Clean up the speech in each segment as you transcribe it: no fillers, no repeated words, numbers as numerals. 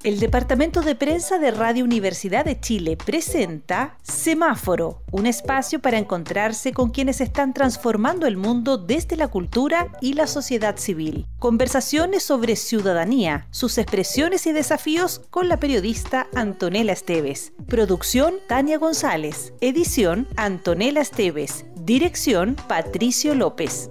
El Departamento de Prensa de Radio Universidad de Chile presenta Semáforo, un espacio para encontrarse con quienes están transformando el mundo desde la cultura y la sociedad civil. Conversaciones sobre ciudadanía, sus expresiones y desafíos con la periodista Antonella Esteves. Producción Tania González. Edición Antonella Esteves. Dirección Patricio López.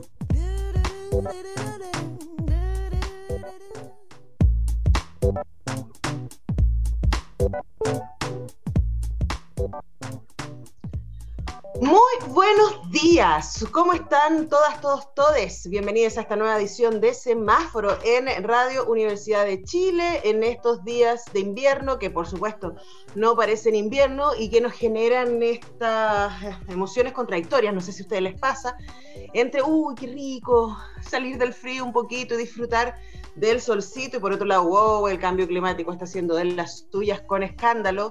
Muy buenos días, ¿cómo están todas, todos, todes? Bienvenidos a esta nueva edición de Semáforo en Radio Universidad de Chile, en estos días de invierno, que por supuesto no parecen invierno y que nos generan estas emociones contradictorias, no sé si a ustedes les pasa, entre, qué rico, salir del frío un poquito y disfrutar del solcito, y por otro lado, el cambio climático está haciendo de las suyas con escándalo,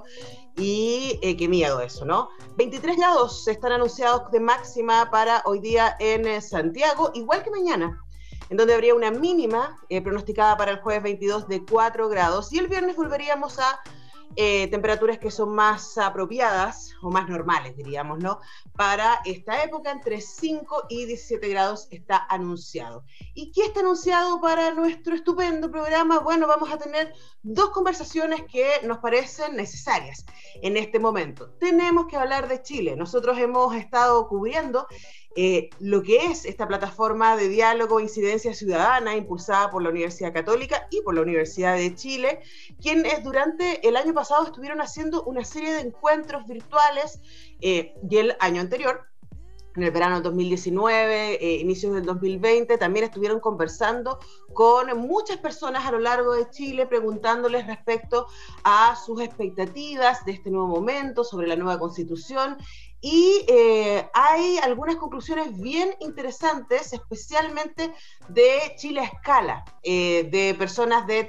y qué miedo eso, ¿no? 23 grados están anunciados de máxima para hoy día en Santiago, igual que mañana, en donde habría una mínima pronosticada para el jueves 22 de 4 grados, y el viernes volveríamos a temperaturas que son más apropiadas, o más normales, diríamos, ¿no? Para esta época, entre 5 y 17 grados está anunciado. ¿Y qué está anunciado para nuestro estupendo programa? Bueno, vamos a tener dos conversaciones que nos parecen necesarias en este momento. Tenemos que hablar de Chile. Nosotros hemos estado cubriendo lo que es esta plataforma de diálogo e incidencia ciudadana impulsada por la Universidad Católica y por la Universidad de Chile, quienes durante el año pasado estuvieron haciendo una serie de encuentros virtuales y el año anterior, en el verano del 2019, inicios del 2020, también estuvieron conversando con muchas personas a lo largo de Chile, preguntándoles respecto a sus expectativas de este nuevo momento, sobre la nueva Constitución, y hay algunas conclusiones bien interesantes, especialmente de Chile a escala, de personas de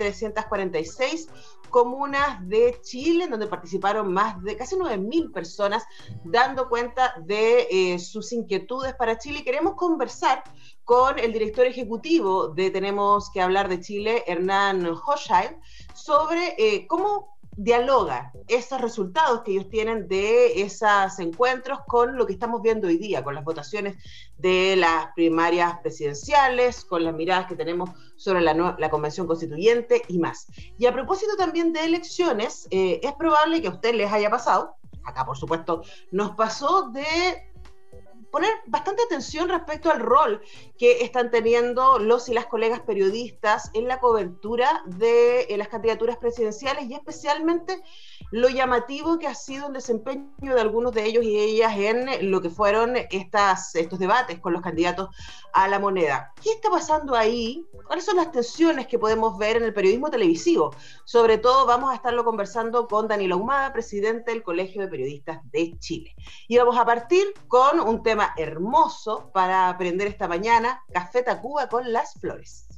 346 comunas de Chile, en donde participaron más de casi 9.000 personas, dando cuenta de sus inquietudes para Chile. Y queremos conversar con el director ejecutivo de Tenemos que Hablar de Chile, Hernán Hochschild, sobre cómo dialoga esos resultados que ellos tienen de esos encuentros con lo que estamos viendo hoy día, con las votaciones de las primarias presidenciales, con las miradas que tenemos sobre la Convención Constituyente y más. Y a propósito también de elecciones, es probable que a ustedes les haya pasado, acá por supuesto nos pasó, de poner bastante atención respecto al rol que están teniendo los y las colegas periodistas en la cobertura de las candidaturas presidenciales, y especialmente lo llamativo que ha sido el desempeño de algunos de ellos y ellas en lo que fueron estos debates con los candidatos a la moneda. ¿Qué está pasando ahí? ¿Cuáles son las tensiones que podemos ver en el periodismo televisivo? Sobre todo vamos a estarlo conversando con Daniel Ahumada, presidente del Colegio de Periodistas de Chile. Y vamos a partir con un tema hermoso para aprender esta mañana: Café Tacuba con Las Flores.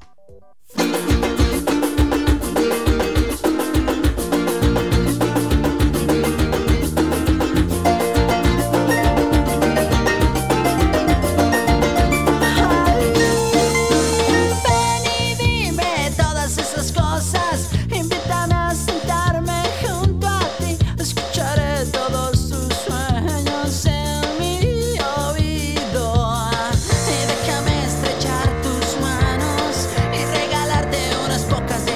Pocas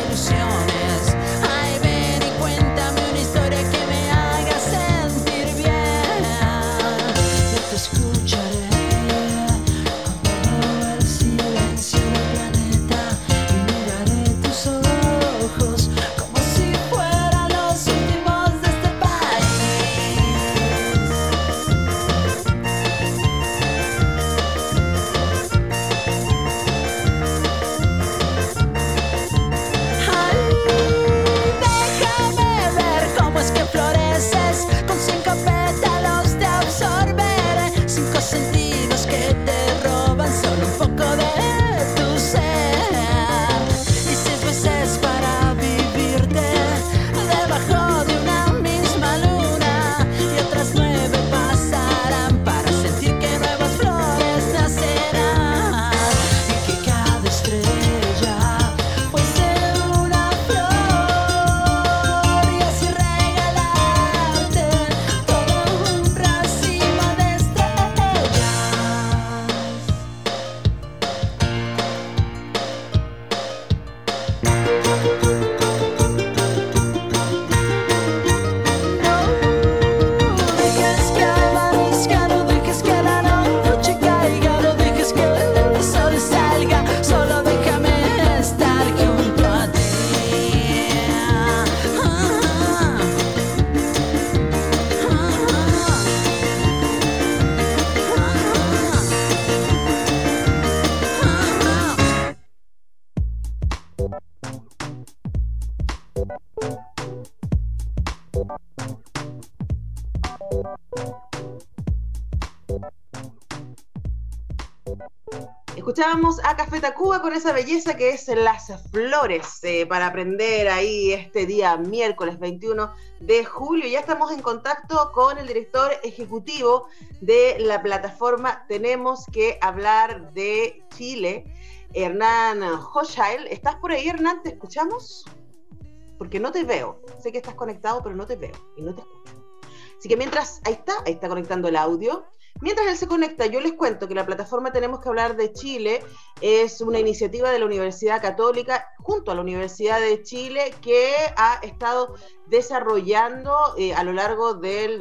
Escuchábamos a Café Tacuba con esa belleza que es Las Flores, para aprender ahí este día miércoles 21 de julio. Ya estamos en contacto con el director ejecutivo de la plataforma Tenemos que Hablar de Chile, Hernán Hochschild. ¿Estás por ahí, Hernán? ¿Te escuchamos? Porque no te veo. Sé que estás conectado, pero no te veo y no te escucho. Así que mientras, ahí está conectando el audio. Mientras él se conecta, yo les cuento que la plataforma Tenemos que Hablar de Chile es una iniciativa de la Universidad Católica junto a la Universidad de Chile que ha estado desarrollando a lo largo del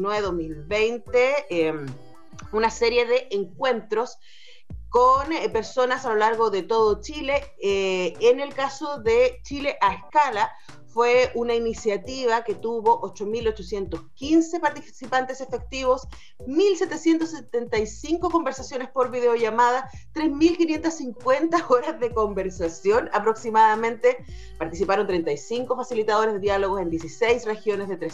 2019-2020 una serie de encuentros con personas a lo largo de todo Chile. En el caso de Chile a Escala, fue una iniciativa que tuvo 8.815 participantes efectivos, 1.775 conversaciones por videollamada, 3.550 horas de conversación aproximadamente. Participaron 35 facilitadores de diálogos en 16 regiones de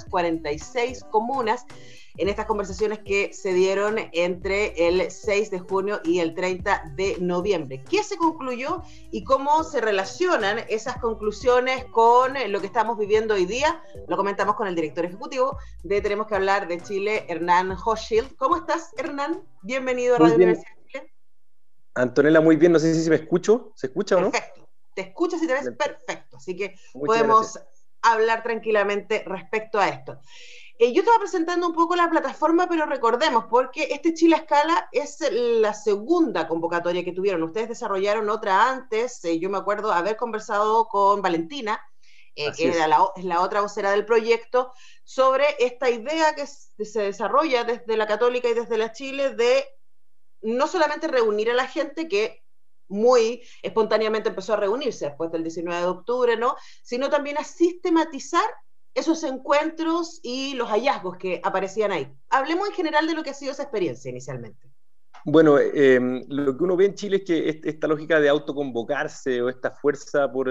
346 comunas en estas conversaciones que se dieron entre el 6 de junio y el 30 de noviembre. ¿Qué se concluyó y cómo se relacionan esas conclusiones con lo que estamos viviendo hoy día? Lo comentamos con el director ejecutivo de Tenemos que Hablar de Chile, Hernán Hochschild. ¿Cómo estás, Hernán? Bienvenido a Radio Universidad de Chile. Antonella, muy bien. No sé si me escucho. ¿Se escucha o no? Perfecto. Te escuchas y te ves perfecto. Así que podemos hablar tranquilamente respecto a esto. Yo estaba presentando un poco la plataforma, pero recordemos, porque este Chile a Escala es la segunda convocatoria que tuvieron. Ustedes desarrollaron otra antes. Yo me acuerdo haber conversado con Valentina, que es la otra vocera del proyecto, sobre esta idea que se desarrolla desde la Católica y desde la Chile de no solamente reunir a la gente que muy espontáneamente empezó a reunirse después del 19 de octubre, ¿no? Sino también a sistematizar esos encuentros y los hallazgos que aparecían ahí. Hablemos en general de lo que ha sido esa experiencia inicialmente. Bueno, lo que uno ve en Chile es que esta lógica de autoconvocarse o esta fuerza por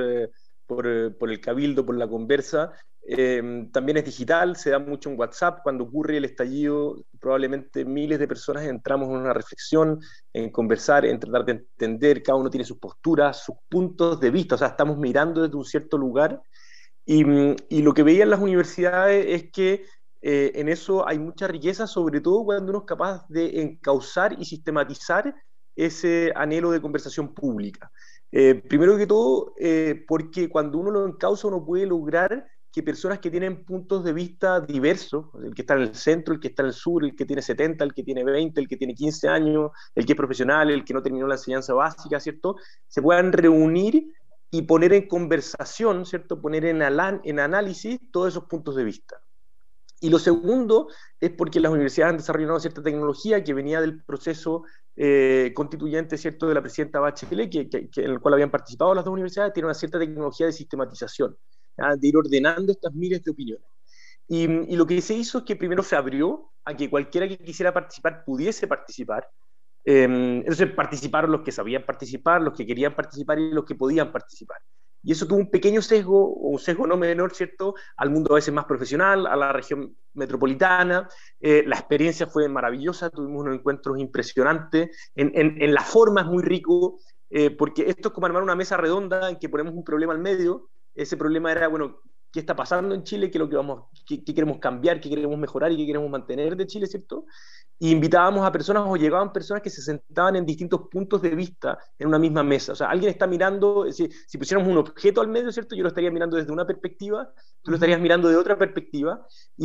el cabildo, por la conversa, también es digital, se da mucho en WhatsApp. Cuando ocurre el estallido, probablemente miles de personas entramos en una reflexión, en conversar, en tratar de entender, cada uno tiene sus posturas, sus puntos de vista, o sea, estamos mirando desde un cierto lugar. Y lo que veían las universidades es que en eso hay mucha riqueza, sobre todo cuando uno es capaz de encauzar y sistematizar ese anhelo de conversación pública. Primero que todo, porque cuando uno lo encauza, uno puede lograr que personas que tienen puntos de vista diversos, el que está en el centro, el que está en el sur, el que tiene 70, el que tiene 20, el que tiene 15 años, el que es profesional, el que no terminó la enseñanza básica, ¿cierto?, se puedan reunir y poner en conversación, ¿cierto?, poner en análisis todos esos puntos de vista. Y lo segundo es porque las universidades han desarrollado cierta tecnología que venía del proceso constituyente, ¿cierto?, de la presidenta Bachelet, en el cual habían participado las dos universidades. Tiene una cierta tecnología de sistematización, ¿ya?, de ir ordenando estas miles de opiniones. Y lo que se hizo es que primero se abrió a que cualquiera que quisiera participar pudiese participar. Entonces participaron los que sabían participar, los que querían participar y los que podían participar. Y eso tuvo un pequeño sesgo, o un sesgo no menor, ¿cierto?, al mundo a veces más profesional, a la región metropolitana. La experiencia fue maravillosa, tuvimos unos encuentros impresionantes. En la forma es muy rico, porque esto es como armar una mesa redonda en que ponemos un problema al medio. Ese problema era, bueno, ¿qué está pasando en Chile? ¿Qué queremos cambiar? ¿Qué queremos mejorar? ¿Y qué queremos mantener de Chile, ¿cierto? Y invitábamos a personas, o llegaban personas que se sentaban en distintos puntos de vista en una misma mesa. O sea, alguien está mirando, si pusiéramos un objeto al medio, ¿cierto?, yo lo estaría mirando desde una perspectiva, tú lo estarías mirando de otra perspectiva,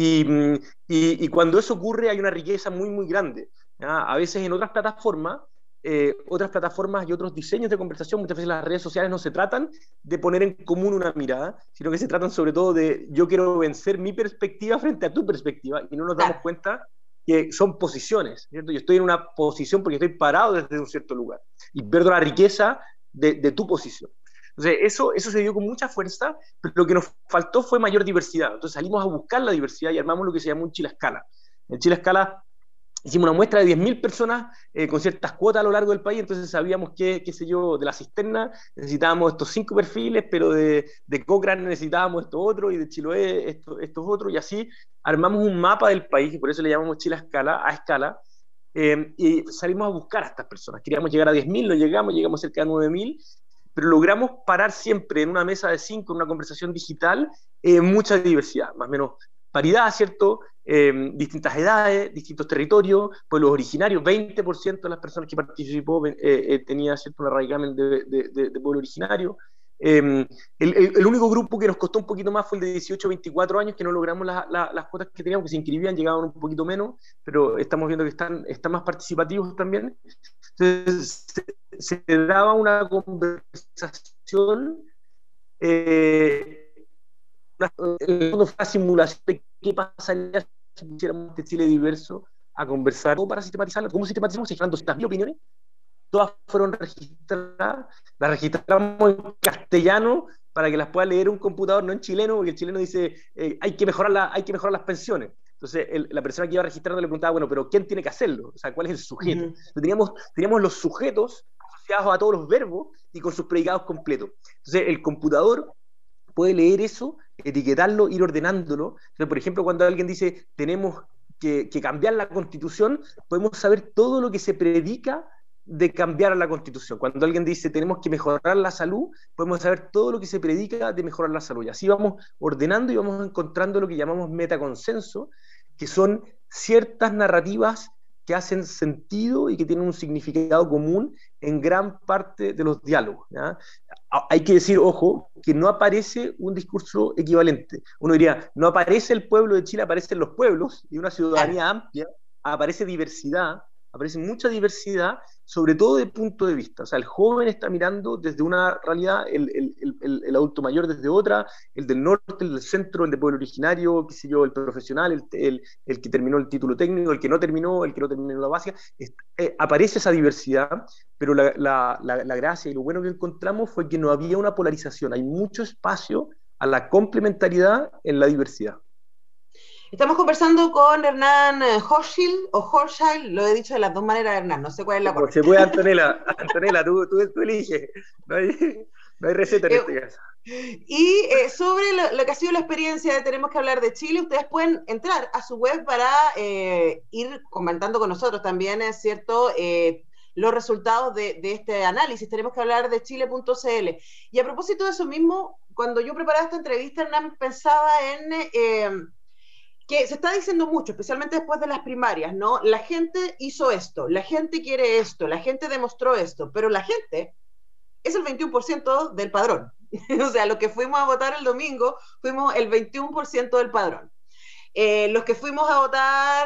y cuando eso ocurre hay una riqueza muy, muy grande, ¿ya? A veces en otras plataformas y otros diseños de conversación, muchas veces las redes sociales no se tratan de poner en común una mirada, sino que se tratan sobre todo de yo quiero vencer mi perspectiva frente a tu perspectiva, y no nos damos cuenta que son posiciones, ¿cierto? Yo estoy en una posición porque estoy parado desde un cierto lugar y pierdo la riqueza de tu posición. Entonces eso se dio con mucha fuerza, pero lo que nos faltó fue mayor diversidad. Entonces salimos a buscar la diversidad y armamos lo que se llamó un Chile a Escala. En Chile a Escala hicimos una muestra de 10.000 personas con ciertas cuotas a lo largo del país, entonces sabíamos que, qué sé yo, de la cisterna necesitábamos estos 5 perfiles, pero de Cochrane necesitábamos estos otros, y de Chiloé estos otros, y así armamos un mapa del país, y por eso le llamamos Chile a escala, y salimos a buscar a estas personas. Queríamos llegar a 10.000, no llegamos cerca de 9.000, pero logramos parar siempre en una mesa de 5, en una conversación digital, mucha diversidad, más o menos paridad, ¿cierto? Distintas edades, distintos territorios, pueblos originarios, 20% de las personas que participó tenía, ¿cierto?, un arraigamiento de pueblo originario. El único grupo que nos costó un poquito más fue el de 18 a 24 años, que no logramos las cuotas que teníamos, que se inscribían, llegaban un poquito menos, pero estamos viendo que están más participativos también. Entonces, se daba una conversación, una simulación de qué pasaría si pusiéramos este Chile diverso a conversar, o para sistematizarlo. ¿Cómo sistematizamos? Se generan 200.000 opiniones, todas fueron registradas, las registramos en castellano para que las pueda leer un computador, no en chileno, porque el chileno dice hay que mejorar las pensiones. Entonces la persona que iba registrando le preguntaba, bueno, pero ¿quién tiene que hacerlo? O sea, ¿cuál es el sujeto? Entonces, teníamos los sujetos asociados a todos los verbos y con sus predicados completos. Entonces el computador puede leer eso, etiquetarlo, ir ordenándolo. Entonces, por ejemplo, cuando alguien dice tenemos que cambiar la Constitución, podemos saber todo lo que se predica de cambiar la Constitución. Cuando alguien dice tenemos que mejorar la salud, podemos saber todo lo que se predica de mejorar la salud. Y así vamos ordenando y vamos encontrando lo que llamamos metaconsenso, que son ciertas narrativas que hacen sentido y que tienen un significado común en gran parte de los diálogos, ¿ya? Hay que decir, ojo, que no aparece un discurso equivalente. Uno diría, no aparece el pueblo de Chile, aparecen los pueblos, y una ciudadanía amplia, aparece diversidad, aparece mucha diversidad, sobre todo de punto de vista. O sea, el joven está mirando desde una realidad, el adulto mayor desde otra, el del norte, el del centro, el de pueblo originario, qué sé yo, el profesional, el que terminó el título técnico, el que no terminó la básica. Aparece esa diversidad, pero la gracia y lo bueno que encontramos fue que no había una polarización. Hay mucho espacio a la complementariedad en la diversidad. Estamos conversando con Hernán Hochschild, o Hochschild, lo he dicho de las dos maneras, Hernán, no sé cuál es la correcta. Se puede, Antonella, tú eliges, no hay receta en este caso. Y sobre lo que ha sido la experiencia de Tenemos que hablar de Chile, ustedes pueden entrar a su web para ir comentando con nosotros también, es cierto, los resultados de este análisis. Tenemos que hablar de chile.cl. Y a propósito de eso mismo, cuando yo preparaba esta entrevista, Hernán, pensaba en que se está diciendo mucho, especialmente después de las primarias, ¿no? La gente hizo esto, la gente quiere esto, la gente demostró esto, pero la gente es el 21% del padrón. O sea, los que fuimos a votar el domingo, fuimos el 21% del padrón. Los que fuimos a votar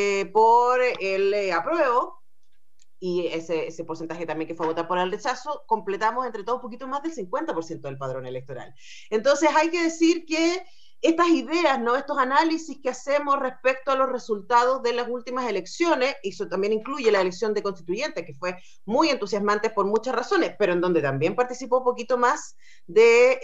por el apruebo, y ese porcentaje también que fue a votar por el rechazo, completamos entre todos un poquito más del 50% del padrón electoral. Entonces hay que decir que estas ideas, ¿no? Estos análisis que hacemos respecto a los resultados de las últimas elecciones, y eso también incluye la elección de constituyentes, que fue muy entusiasmante por muchas razones, pero en donde también participó un poquito más del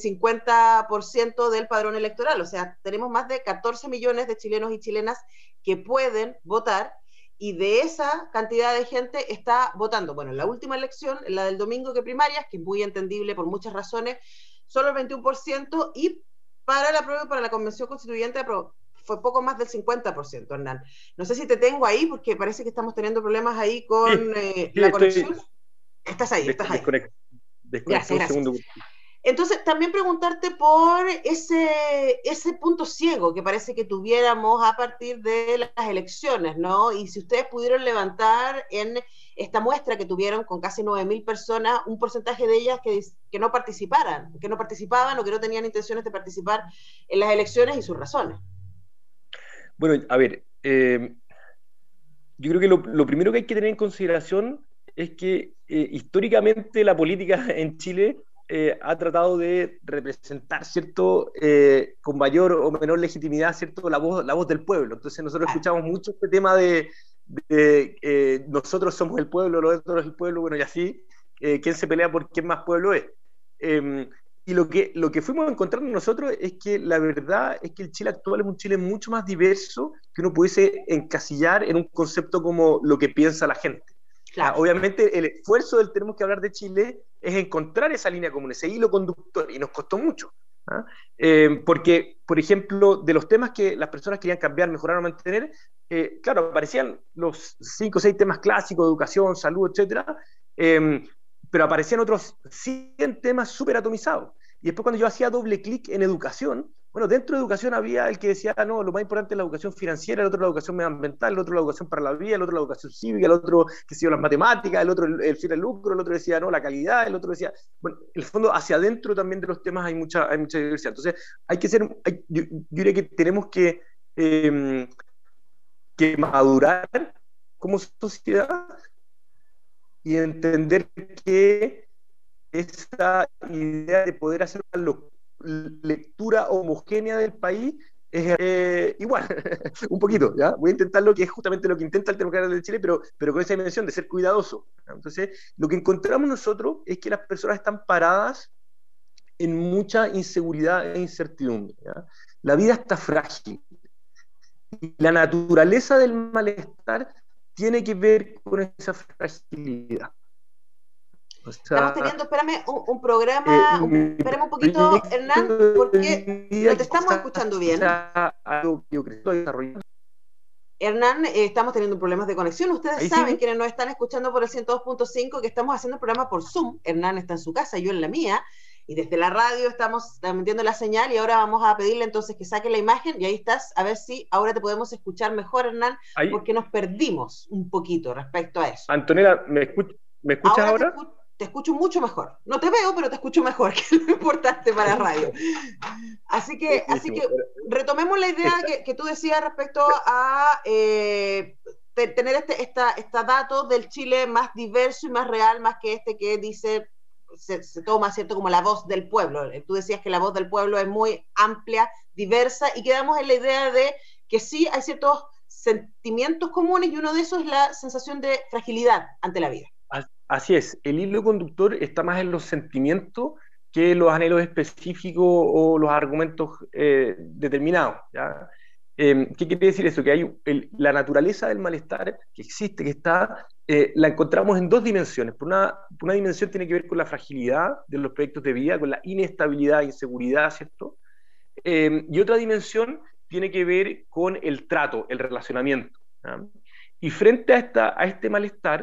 50% del padrón electoral. O sea, tenemos más de 14 millones de chilenos y chilenas que pueden votar, y de esa cantidad de gente está votando. Bueno, en la última elección, la del domingo, que primarias, que es muy entendible por muchas razones, solo el 21%, y para la prueba, para la convención constituyente, fue poco más del 50%, Hernán. No sé si te tengo ahí, porque parece que estamos teniendo problemas ahí con la conexión. Estás ahí. Desconecté un segundo. Entonces, también preguntarte por ese punto ciego que parece que tuviéramos a partir de las elecciones, ¿no? Y si ustedes pudieron levantar en esta muestra que tuvieron con casi 9.000 personas, un porcentaje de ellas que no participaban o que no tenían intenciones de participar en las elecciones, y sus razones. Bueno, a ver, yo creo que lo primero que hay que tener en consideración es que históricamente la política en Chile ha tratado de representar, ¿cierto?, con mayor o menor legitimidad, ¿cierto?, la voz del pueblo. Entonces nosotros escuchamos mucho este tema de nosotros somos el pueblo, nosotros el pueblo, bueno, y así, ¿quién se pelea por quién más pueblo es? y lo que fuimos encontrando nosotros es que la verdad es que el Chile actual es un Chile mucho más diverso que uno pudiese encasillar en un concepto como lo que piensa la gente. Claro. Obviamente el esfuerzo del Tenemos que hablar de Chile es encontrar esa línea común, ese hilo conductor, y nos costó mucho. Porque, por ejemplo, de los temas que las personas querían cambiar, mejorar o mantener, claro, aparecían los 5 o 6 temas clásicos, educación, salud, etcétera, pero aparecían otros 100 temas súper atomizados. Y después cuando yo hacía doble clic en educación, bueno, dentro de educación había el que decía, no, lo más importante es la educación financiera, el otro la educación medioambiental, el otro la educación para la vida, el otro la educación cívica, el otro, que sé yo, las matemáticas, el otro el fin del lucro, el otro decía, no, la calidad, el otro decía, bueno, en el fondo hacia adentro también de los temas hay mucha diversidad. Entonces, hay que ser, yo diría que tenemos que madurar como sociedad y entender que esa idea de poder hacer una lectura homogénea del país es igual, un poquito, ¿ya? Voy a intentarlo, que es justamente lo que intenta el Tenemos que hablar de Chile, pero con esa dimensión de ser cuidadoso, ¿ya? Entonces, lo que encontramos nosotros es que las personas están paradas en mucha inseguridad e incertidumbre, ¿ya? La vida está frágil, y la naturaleza del malestar tiene que ver con esa fragilidad. O sea, estamos teniendo, espérame, un programa, espérame un poquito, Hernán, porque no te estamos escuchando bien. Hernán, estamos teniendo problemas de conexión. Ustedes saben, sí, quienes nos están escuchando por el 102.5, que estamos haciendo el programa por Zoom. Hernán está en su casa, yo en la mía, y desde la radio estamos transmitiendo la señal, y ahora vamos a pedirle entonces que saque la imagen, y ahí estás, a ver si ahora te podemos escuchar mejor, Hernán, ahí, porque nos perdimos un poquito respecto a eso. Antonella, ¿me escuchas ahora? Te escucho mucho mejor. No te veo, pero te escucho mejor, que es lo importante para radio. Así que retomemos la idea que tú decías respecto a tener esta dato del Chile más diverso y más real, más que que dice, se toma, ¿cierto?, como la voz del pueblo. Tú decías que la voz del pueblo es muy amplia, diversa, y quedamos en la idea de que sí hay ciertos sentimientos comunes, y uno de esos es la sensación de fragilidad ante la vida. Así es, el hilo conductor está más en los sentimientos que los anhelos específicos o los argumentos determinados, ¿ya? ¿Qué quiere decir eso? Que hay la naturaleza del malestar que existe, que está, la encontramos en 2 dimensiones. Por una dimensión tiene que ver con la fragilidad de los proyectos de vida, con la inestabilidad, inseguridad, ¿cierto? Y otra dimensión tiene que ver con el trato, el relacionamiento, ¿ya? Y frente a este malestar,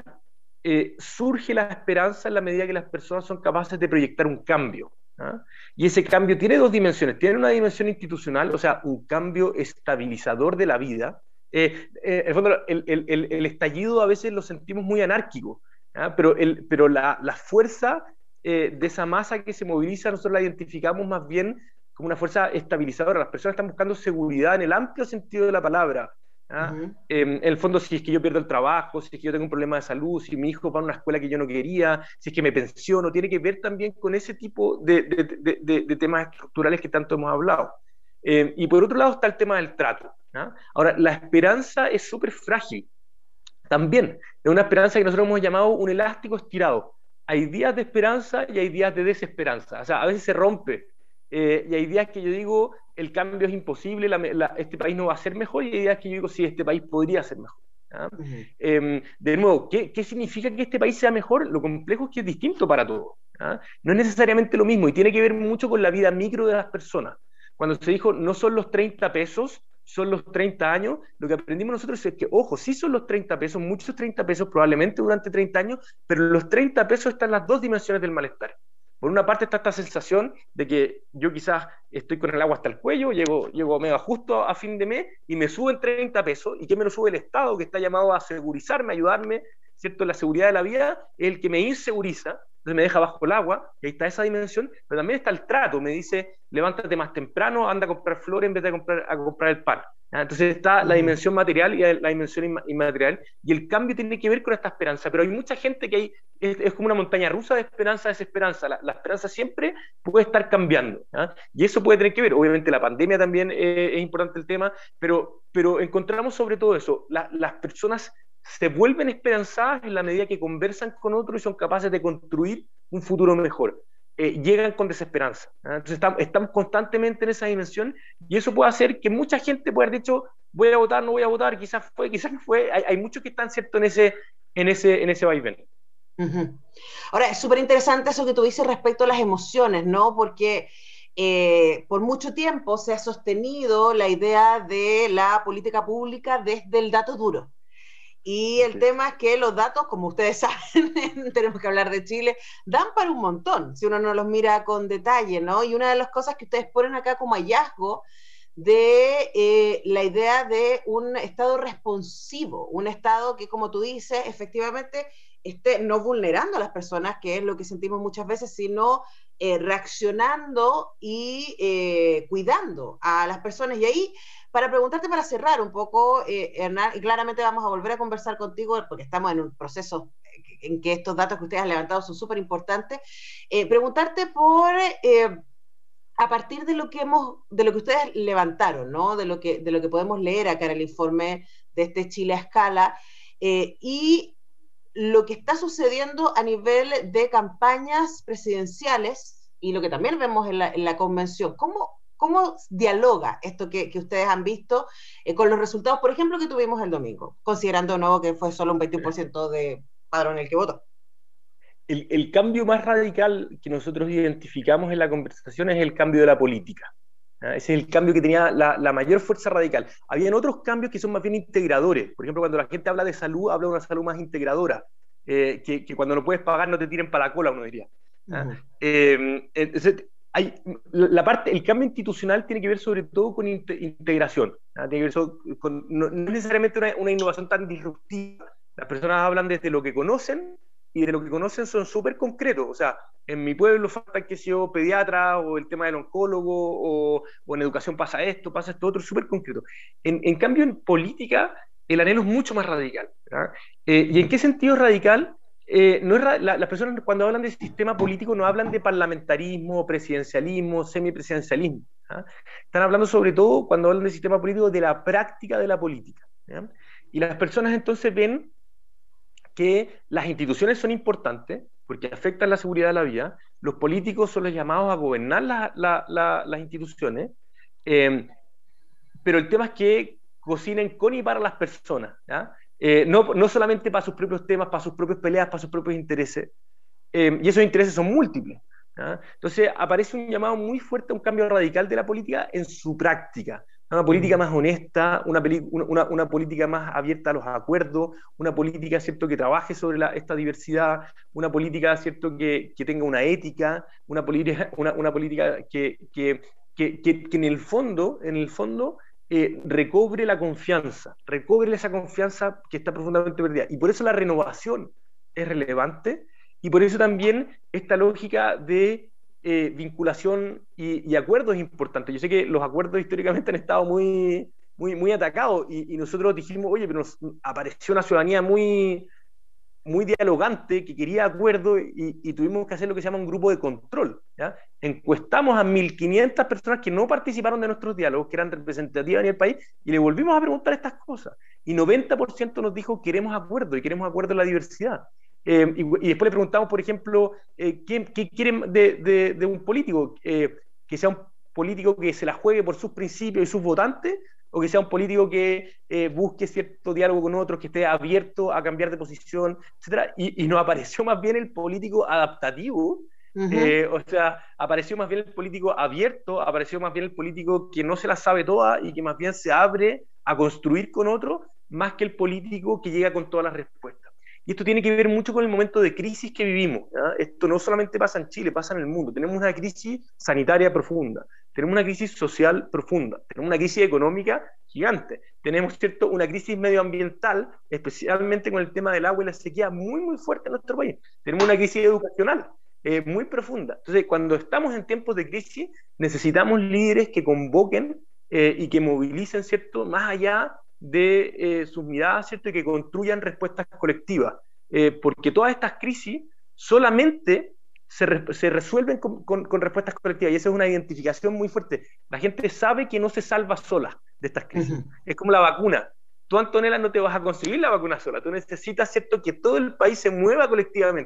surge la esperanza en la medida que las personas son capaces de proyectar un cambio, ¿ah? Y ese cambio tiene 2 dimensiones. Tiene una dimensión institucional, o sea, un cambio estabilizador de la vida. En el fondo, el estallido a veces lo sentimos muy anárquico, ¿ah? Pero la fuerza de esa masa que se moviliza, nosotros la identificamos más bien como una fuerza estabilizadora. Las personas están buscando seguridad en el amplio sentido de la palabra, ¿ah? En el fondo, si es que yo pierdo el trabajo, si es que yo tengo un problema de salud, si mi hijo va a una escuela que yo no quería, si es que me pensiono, tiene que ver también con ese tipo de temas estructurales que tanto hemos hablado. Y por otro lado está el tema del trato, ¿ah? Ahora, la esperanza es súper frágil. También es una esperanza que nosotros hemos llamado un elástico estirado. Hay días de esperanza y hay días de desesperanza. O sea, a veces se rompe. Y hay días que yo digo, el cambio es imposible, este país no va a ser mejor, y hay días que yo digo, sí, este país podría ser mejor, ¿ah? De nuevo, ¿qué significa que este país sea mejor? Lo complejo es que es distinto para todos, ¿ah? No es necesariamente lo mismo, y tiene que ver mucho con la vida micro de las personas. Cuando se dijo, no son los 30 pesos, son los 30 años, lo que aprendimos nosotros es que, ojo, sí son los 30 pesos, muchos 30 pesos probablemente durante 30 años, pero en los 30 pesos están las 2 dimensiones del malestar. Por una parte está esta sensación de que yo quizás estoy con el agua hasta el cuello, llego mega justo a fin de mes y me suben 30 pesos, y que me lo sube el Estado, que está llamado a segurizarme, a ayudarme, ¿cierto? La seguridad de la vida es el que me inseguriza, entonces me deja bajo el agua, y ahí está esa dimensión, pero también está el trato, me dice, levántate más temprano, anda a comprar flores en vez de comprar el pan. Entonces está la dimensión material y la dimensión inmaterial, y el cambio tiene que ver con esta esperanza, pero hay mucha gente que es como una montaña rusa de esperanza, desesperanza. La esperanza siempre puede estar cambiando, ¿ah? Y eso puede tener que ver, obviamente la pandemia también es importante el tema, pero encontramos sobre todo eso, las personas se vuelven esperanzadas en la medida que conversan con otros y son capaces de construir un futuro mejor. llegan con desesperanza. Entonces estamos constantemente en esa dimensión, y eso puede hacer que mucha gente pueda haber dicho, voy a votar, no voy a votar, quizás fue, quizás no fue. Hay muchos que están, ¿cierto?, en ese vaivén. Uh-huh. Ahora, es súper interesante eso que tú dices respecto a las emociones, ¿no? Porque por mucho tiempo se ha sostenido la idea de la política pública desde el dato duro. Y el tema es que los datos, como ustedes saben, tenemos que hablar de Chile, dan para un montón, si uno no los mira con detalle, ¿no? Y una de las cosas que ustedes ponen acá como hallazgo de la idea de un Estado responsivo, un Estado que, como tú dices, efectivamente esté no vulnerando a las personas, que es lo que sentimos muchas veces, sino reaccionando y cuidando a las personas. Y ahí, para preguntarte, para cerrar un poco, Hernán, y claramente vamos a volver a conversar contigo, porque estamos en un proceso en que estos datos que ustedes han levantado son súper importantes, preguntarte por... a partir de lo que ustedes levantaron, ¿no? De lo que podemos leer acá en el informe de este Chile a escala, y lo que está sucediendo a nivel de campañas presidenciales y lo que también vemos en la convención. ¿Cómo dialoga esto que ustedes han visto con los resultados, por ejemplo, que tuvimos el domingo, considerando, ¿no?, que fue solo un 21% de padrón el que votó? El cambio más radical que nosotros identificamos en la conversación es el cambio de la política. Ese es el cambio que tenía la mayor fuerza radical. Habían otros cambios que son más bien integradores. Por ejemplo, cuando la gente habla de salud, habla de una salud más integradora, que cuando no puedes pagar no te tiren para la cola, uno diría. Uh-huh. Entonces, el cambio institucional tiene que ver sobre todo con integración. Tiene que ver no necesariamente una innovación tan disruptiva. Las personas hablan desde lo que conocen, y de lo que conocen son súper concretos. O sea, en mi pueblo falta, qué sé yo, pediatra, o el tema del oncólogo, o en educación pasa esto otro, súper concreto. En cambio, en política, el anhelo es mucho más radical. ¿Y en qué sentido es radical? Las personas, cuando hablan de sistema político, no hablan de parlamentarismo, presidencialismo, semipresidencialismo. Están hablando, sobre todo, cuando hablan de sistema político, de la práctica de la política. Y las personas entonces ven que las instituciones son importantes porque afectan la seguridad de la vida, los políticos son los llamados a gobernar las instituciones, pero el tema es que cocinen con y para las personas, no solamente para sus propios temas, para sus propias peleas, para sus propios intereses, y esos intereses son múltiples. Entonces aparece un llamado muy fuerte a un cambio radical de la política en su práctica. Una política más honesta, una política más abierta a los acuerdos, una política, ¿cierto?, que trabaje sobre esta diversidad, una política, ¿cierto?, que tenga una ética, una política que en el fondo recobre esa confianza que está profundamente perdida. Y por eso la renovación es relevante, y por eso también esta lógica de vinculación y acuerdos importantes. Yo sé que los acuerdos históricamente han estado muy, muy, muy atacados, y nosotros dijimos, oye, pero nos apareció una ciudadanía muy, muy dialogante que quería acuerdos, y tuvimos que hacer lo que se llama un grupo de control. Encuestamos a 1.500 personas que no participaron de nuestros diálogos, que eran representativas en el país, y le volvimos a preguntar estas cosas. Y 90% nos dijo, queremos acuerdo, y queremos acuerdo en la diversidad. Y después le preguntamos, por ejemplo, ¿qué quieren de un político? Que sea un político que se la juegue por sus principios y sus votantes, o que sea un político que busque cierto diálogo con otros, que esté abierto a cambiar de posición, etc. Y nos apareció más bien el político adaptativo. O sea, apareció más bien el político abierto, apareció más bien el político que no se la sabe toda y que más bien se abre a construir con otros, más que el político que llega con todas las respuestas. Y esto tiene que ver mucho con el momento de crisis que vivimos. Esto no solamente pasa en Chile, pasa en el mundo. Tenemos una crisis sanitaria profunda, tenemos una crisis social profunda, tenemos una crisis económica gigante, tenemos, ¿cierto?, una crisis medioambiental, especialmente con el tema del agua y la sequía, muy, muy fuerte en nuestro país. Tenemos una crisis educacional muy profunda. Entonces, cuando estamos en tiempos de crisis, necesitamos líderes que convoquen y que movilicen, ¿cierto?, más allá de sus miradas, ¿cierto?, y que construyan respuestas colectivas, porque todas estas crisis solamente se resuelven con respuestas colectivas, y esa es una identificación muy fuerte. La gente sabe que no se salva sola de estas crisis. Es como la vacuna. Tú, Antonella, no te vas a conseguir la vacuna sola. Tú necesitas, ¿cierto?, que todo el país se mueva colectivamente,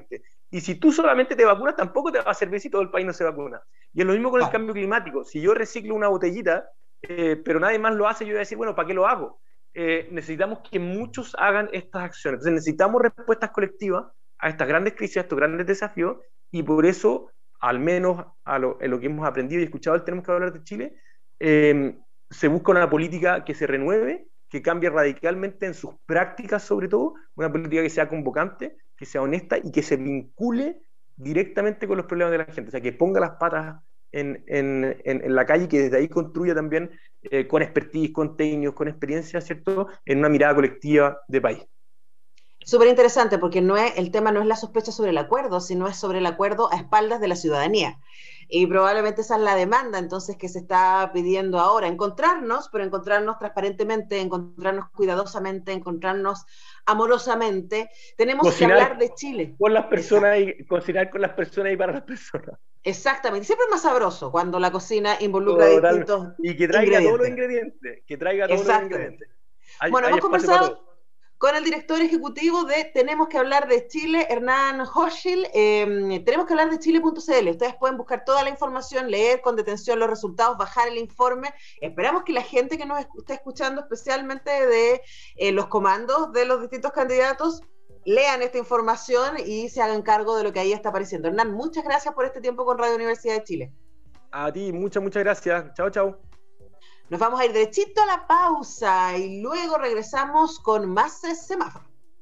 Y si tú solamente te vacunas, tampoco te va a servir si todo el país no se vacuna. Y es lo mismo con el cambio climático. Si yo reciclo una botellita, pero nadie más lo hace, yo voy a decir, bueno, ¿para qué lo hago? Necesitamos que muchos hagan estas acciones. Entonces necesitamos respuestas colectivas a estas grandes crisis, a estos grandes desafíos, y por eso, al menos en lo que hemos aprendido y escuchado, Tenemos que hablar de Chile, se busca una política que se renueve, que cambie radicalmente en sus prácticas, sobre todo, una política que sea convocante, que sea honesta y que se vincule directamente con los problemas de la gente, o sea, que ponga las patas en la calle y que desde ahí construya también con expertise, con técnicos, con experiencia, ¿cierto?, en una mirada colectiva de país. Súper interesante, porque el tema no es la sospecha sobre el acuerdo, sino es sobre el acuerdo a espaldas de la ciudadanía. Y probablemente esa es la demanda, entonces, que se está pidiendo ahora. Encontrarnos, pero encontrarnos transparentemente, encontrarnos cuidadosamente, encontrarnos amorosamente. Tenemos cocinar que hablar de Chile. Con las personas y cocinar con las personas y para las personas. Exactamente. Siempre es más sabroso cuando la cocina involucra distintos y que traiga todos los ingredientes. Que traiga todos los ingredientes. Bueno, hemos conversado con el director ejecutivo de Tenemos que hablar de Chile, Hernán Hochschild. Tenemos que hablar de Chile.cl. Ustedes pueden buscar toda la información, leer con detención los resultados, bajar el informe. Esperamos que la gente que nos esté escuchando, especialmente de los comandos de los distintos candidatos, lean esta información y se hagan cargo de lo que ahí está apareciendo. Hernán, muchas gracias por este tiempo con Radio Universidad de Chile. A ti, muchas gracias. Chao, chao. Nos vamos a ir derechito a la pausa y luego regresamos con más Semáforo.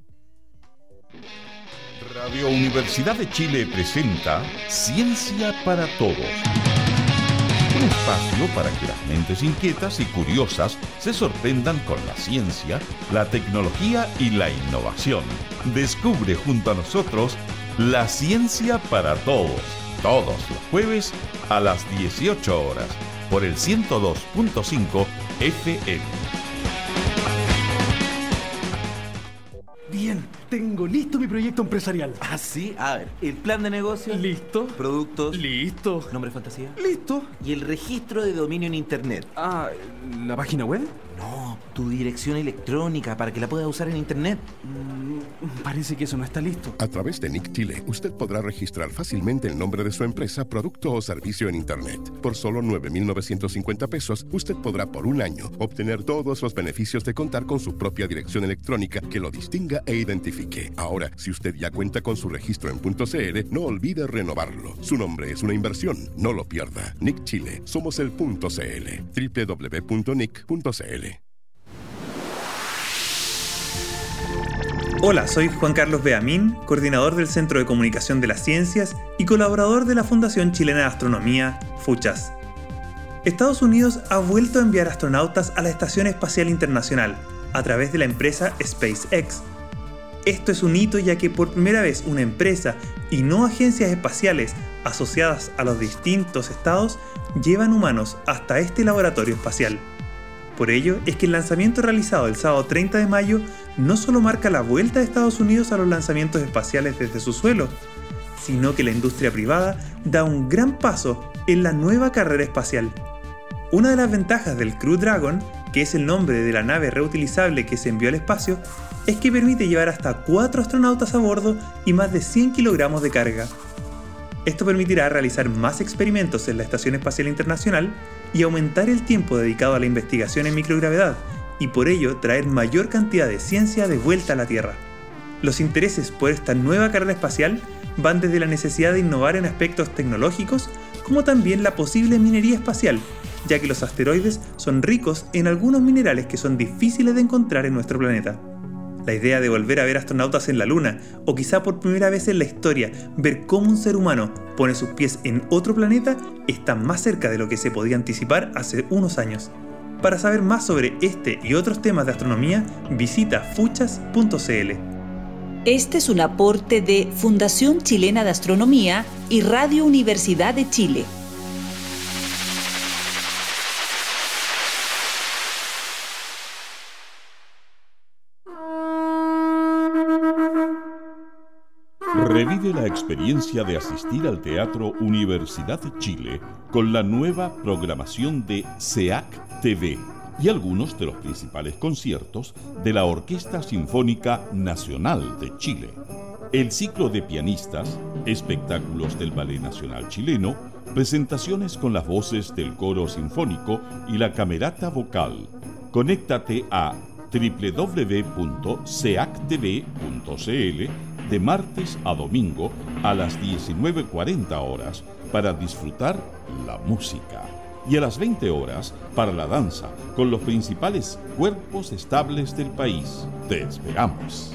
Radio Universidad de Chile presenta Ciencia para Todos. Un espacio para que las mentes inquietas y curiosas se sorprendan con la ciencia, la tecnología y la innovación. Descubre junto a nosotros la Ciencia para Todos, todos los jueves a las 18 horas. Por el 102.5 FM. Bien, tengo listo mi proyecto empresarial. ¿Ah, sí? A ver, ¿el plan de negocio? Listo. ¿Productos? Listo. ¿Nombre fantasía? Listo. ¿Y el registro de dominio en internet? Ah, ¿la página web? No, tu dirección electrónica para que la puedas usar en internet. Parece que eso no está listo. A través de Nick Chile, usted podrá registrar fácilmente el nombre de su empresa, producto o servicio en internet. Por solo 9,950 pesos, usted podrá por un año obtener todos los beneficios de contar con su propia dirección electrónica que lo distinga e identifique. Ahora, si usted ya cuenta con su registro en .cl, no olvide renovarlo. Su nombre es una inversión, no lo pierda. Nick Chile, somos el .cl. www.nick.cl. Hola, soy Juan Carlos Beamín, coordinador del Centro de Comunicación de las Ciencias y colaborador de la Fundación Chilena de Astronomía, FUCHAS. Estados Unidos ha vuelto a enviar astronautas a la Estación Espacial Internacional a través de la empresa SpaceX. Esto es un hito ya que por primera vez una empresa y no agencias espaciales asociadas a los distintos estados llevan humanos hasta este laboratorio espacial. Por ello es que el lanzamiento realizado el sábado 30 de mayo no solo marca la vuelta de Estados Unidos a los lanzamientos espaciales desde su suelo, sino que la industria privada da un gran paso en la nueva carrera espacial. Una de las ventajas del Crew Dragon, que es el nombre de la nave reutilizable que se envió al espacio, es que permite llevar hasta 4 astronautas a bordo y más de 100 kilogramos de carga. Esto permitirá realizar más experimentos en la Estación Espacial Internacional y aumentar el tiempo dedicado a la investigación en microgravedad, y por ello traer mayor cantidad de ciencia de vuelta a la Tierra. Los intereses por esta nueva carrera espacial van desde la necesidad de innovar en aspectos tecnológicos, como también la posible minería espacial, ya que los asteroides son ricos en algunos minerales que son difíciles de encontrar en nuestro planeta. La idea de volver a ver astronautas en la Luna, o quizá por primera vez en la historia, ver cómo un ser humano pone sus pies en otro planeta, está más cerca de lo que se podía anticipar hace unos años. Para saber más sobre este y otros temas de astronomía, visita fuchas.cl. Este es un aporte de Fundación Chilena de Astronomía y Radio Universidad de Chile. Revive la experiencia de asistir al Teatro Universidad de Chile con la nueva programación de SEAC TV y algunos de los principales conciertos de la Orquesta Sinfónica Nacional de Chile. El ciclo de pianistas, espectáculos del Ballet Nacional Chileno, presentaciones con las voces del Coro Sinfónico y la Camerata Vocal. Conéctate a www.ceactv.cl de martes a domingo a las 19:40 horas para disfrutar la música y a las 20 horas para la danza con los principales cuerpos estables del país. Te esperamos.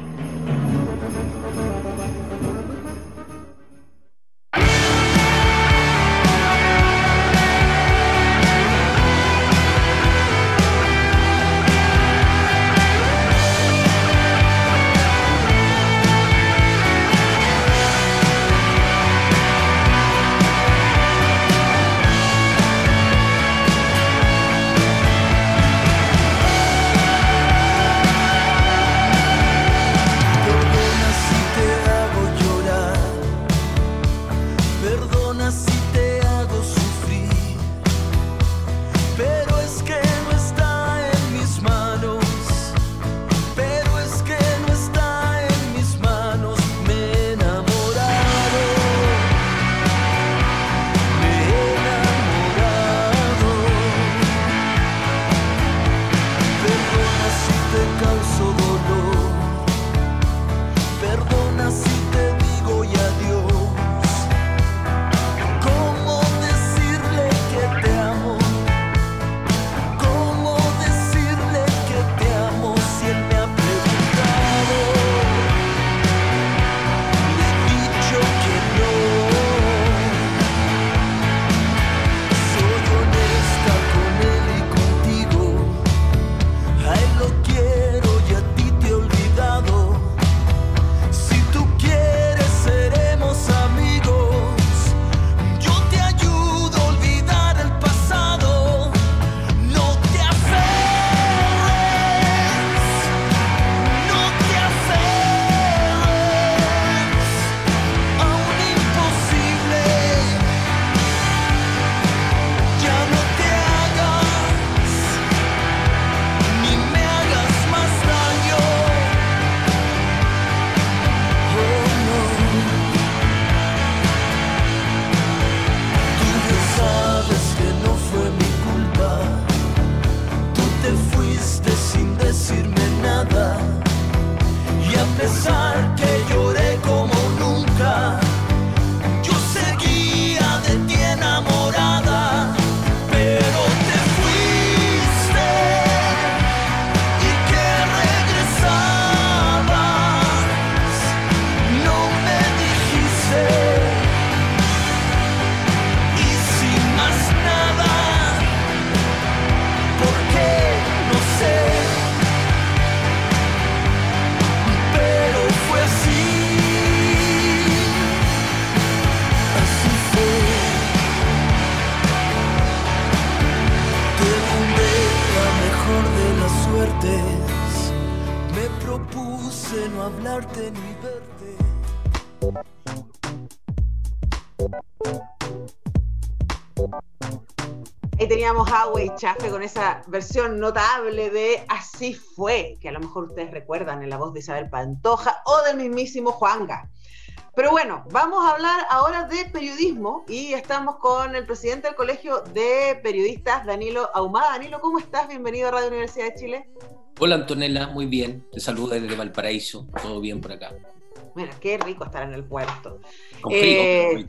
Ahí teníamos Agua y Chafe con esa versión notable de Así Fue, que a lo mejor ustedes recuerdan en la voz de Isabel Pantoja o del mismísimo Juanga. Pero bueno, vamos a hablar ahora de periodismo y estamos con el presidente del Colegio de Periodistas, Danilo Ahumada. Danilo, ¿cómo estás? Bienvenido a Radio Universidad de Chile. Hola Antonella, muy bien. Te saludo desde Valparaíso. Todo bien por acá. Mira, qué rico estar en el puerto. Con frío.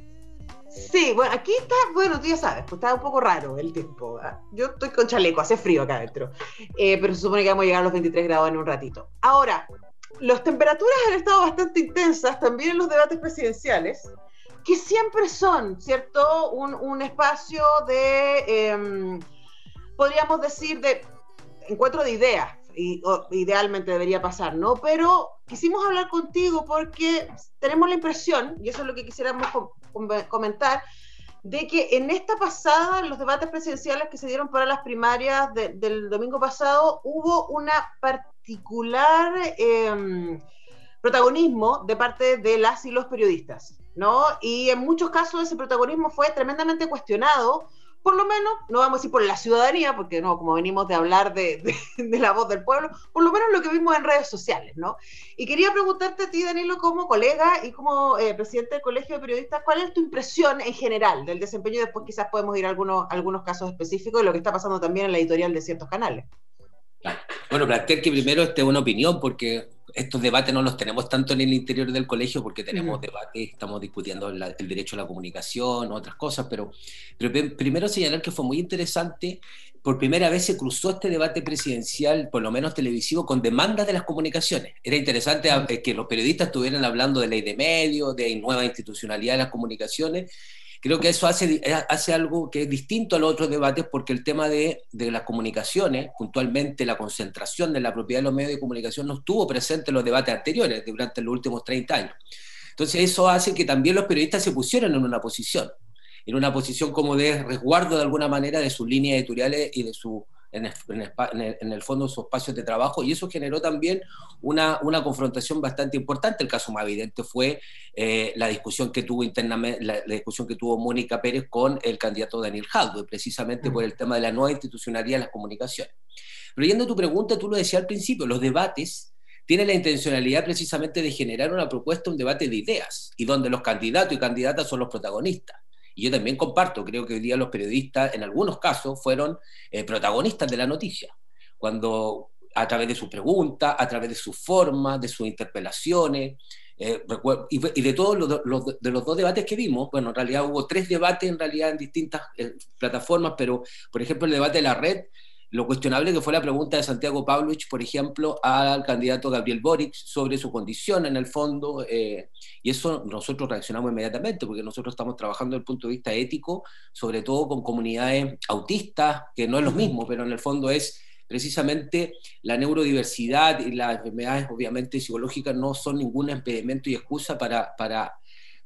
Sí, bueno, aquí está, bueno, tú ya sabes, pues está un poco raro el tiempo. Yo estoy con chaleco, hace frío acá adentro. Pero se supone que vamos a llegar a los 23 grados en un ratito. Ahora, las temperaturas han estado bastante intensas también en los debates presidenciales, que siempre son, ¿cierto? Un espacio de, podríamos decir, de encuentro de ideas. Idealmente debería pasar, ¿no? Pero quisimos hablar contigo porque tenemos la impresión, y eso es lo que quisiéramos comentar, de que en esta pasada, en los debates presidenciales que se dieron para las primarias del domingo pasado, hubo una particular protagonismo de parte de las y los periodistas, ¿no? Y en muchos casos ese protagonismo fue tremendamente cuestionado por lo menos, no vamos a decir por la ciudadanía, porque no, como venimos de hablar de la voz del pueblo, por lo menos lo que vimos en redes sociales, ¿no? Y quería preguntarte a ti, Danilo, como colega y como presidente del Colegio de Periodistas, ¿cuál es tu impresión en general del desempeño? Y después quizás podemos ir a algunos casos específicos de lo que está pasando también en la editorial de ciertos canales. Bueno, plantear que primero una opinión, porque estos debates no los tenemos tanto en el interior del colegio, porque tenemos debates, estamos discutiendo el derecho a la comunicación, otras cosas, pero primero señalar que fue muy interesante, por primera vez se cruzó este debate presidencial, por lo menos televisivo, con demandas de las comunicaciones. Era interesante que los periodistas estuvieran hablando de ley de medios, de nueva institucionalidad de las comunicaciones. Creo que eso hace algo que es distinto a los otros debates, porque el tema de las comunicaciones, puntualmente la concentración de la propiedad de los medios de comunicación, no estuvo presente en los debates anteriores, durante los últimos 30 años. Entonces eso hace que también los periodistas se pusieran en una posición como de resguardo de alguna manera de sus líneas editoriales y de en el fondo sus espacios de trabajo, y eso generó también una confrontación bastante importante. El caso más evidente fue la discusión que tuvo internamente, la discusión que tuvo Mónica Pérez con el candidato Daniel Jadwe, precisamente por el tema de la nueva institucionalidad de las comunicaciones. Pero yendo a tu pregunta, tú lo decías al principio, los debates tienen la intencionalidad precisamente de generar una propuesta, un debate de ideas, y donde los candidatos y candidatas son los protagonistas. Y yo también comparto, creo que hoy día los periodistas, en algunos casos, fueron protagonistas de la noticia, cuando a través de sus preguntas, a través de sus formas, de sus interpelaciones, y de todos de los dos debates que vimos. Bueno, en realidad hubo 3 debates en distintas plataformas, pero por ejemplo el debate de la red, lo cuestionable que fue la pregunta de Santiago Pavlovich, por ejemplo, al candidato Gabriel Boric sobre su condición en el fondo, y eso nosotros reaccionamos inmediatamente, porque nosotros estamos trabajando desde el punto de vista ético, sobre todo con comunidades autistas, que no es lo mismo, pero en el fondo es precisamente la neurodiversidad y las enfermedades obviamente psicológicas no son ningún impedimento y excusa para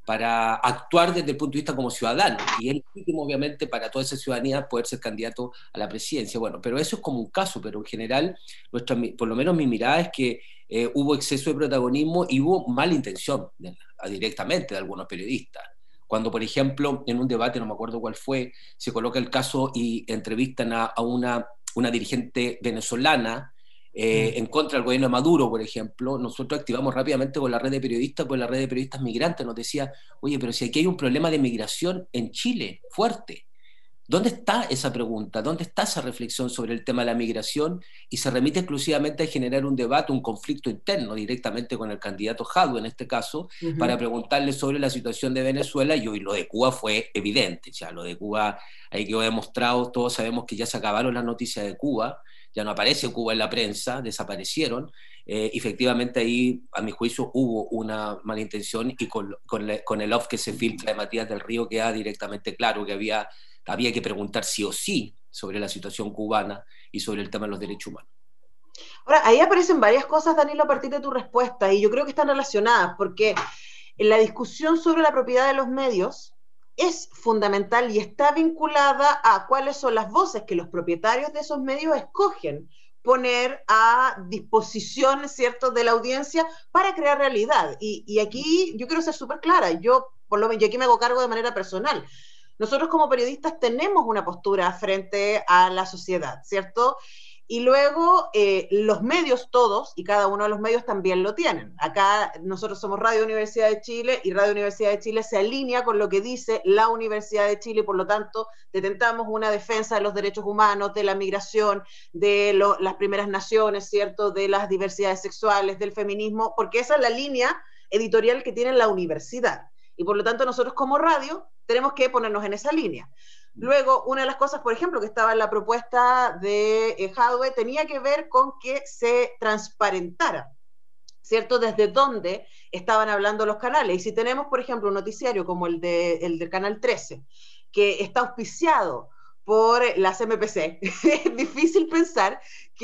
actuar desde el punto de vista como ciudadano, y es legítimo obviamente para toda esa ciudadanía poder ser candidato a la presidencia. Bueno, pero eso es como un caso, pero en general, por lo menos mi mirada es que hubo exceso de protagonismo y hubo mala intención directamente de algunos periodistas. Cuando, por ejemplo, en un debate, no me acuerdo cuál fue, se coloca el caso y entrevistan a una dirigente venezolana en contra del gobierno de Maduro, por ejemplo, nosotros activamos rápidamente con la red de periodistas, pues la red de periodistas migrantes nos decía, oye, pero si aquí hay un problema de migración en Chile, fuerte, ¿dónde está esa pregunta? ¿Dónde está esa reflexión sobre el tema de la migración? Y se remite exclusivamente a generar un debate, un conflicto interno directamente con el candidato Jadwe, en este caso, para preguntarle sobre la situación de Venezuela, y hoy lo de Cuba fue evidente. Ya lo de Cuba, ahí quedó demostrado, todos sabemos que ya se acabaron las noticias de Cuba, ya no aparece Cuba en la prensa, desaparecieron. Efectivamente ahí, a mi juicio, hubo una mala intención, y con el off que se filtra de Matías del Río queda directamente claro que había que preguntar sí o sí sobre la situación cubana y sobre el tema de los derechos humanos. Ahora, ahí aparecen varias cosas, Danilo, a partir de tu respuesta, y yo creo que están relacionadas, porque en la discusión sobre la propiedad de los medios es fundamental y está vinculada a cuáles son las voces que los propietarios de esos medios escogen poner a disposición, ¿cierto?, de la audiencia para crear realidad. Y aquí yo quiero ser súper clara, yo aquí me hago cargo de manera personal. Nosotros como periodistas tenemos una postura frente a la sociedad, ¿cierto? Y luego los medios todos, y cada uno de los medios también lo tienen. Acá nosotros somos Radio Universidad de Chile, y Radio Universidad de Chile se alinea con lo que dice la Universidad de Chile, y por lo tanto detentamos una defensa de los derechos humanos, de la migración, de las primeras naciones, ¿cierto? De las diversidades sexuales, del feminismo, porque esa es la línea editorial que tiene la universidad. Y por lo tanto nosotros como radio tenemos que ponernos en esa línea. Luego, una de las cosas, por ejemplo, que estaba en la propuesta de Jadwe, tenía que ver con que se transparentara, ¿cierto?, desde dónde estaban hablando los canales. Y si tenemos, por ejemplo, un noticiario como el del Canal 13, que está auspiciado por la CMPC, es difícil pensar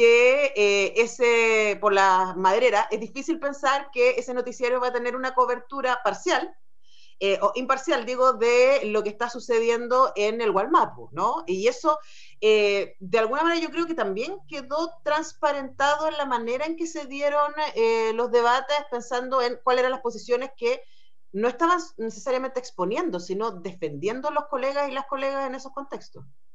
que por la maderera, es difícil pensar que ese noticiario va a tener una cobertura parcial, o imparcial, digo, de lo que está sucediendo en el Gualmapu, ¿no? Y eso, de alguna manera, yo creo que también quedó transparentado en la manera en que se dieron los debates, pensando en cuáles eran las posiciones que no estaban necesariamente exponiendo, sino defendiendo los colegas y las colegas en esos contextos.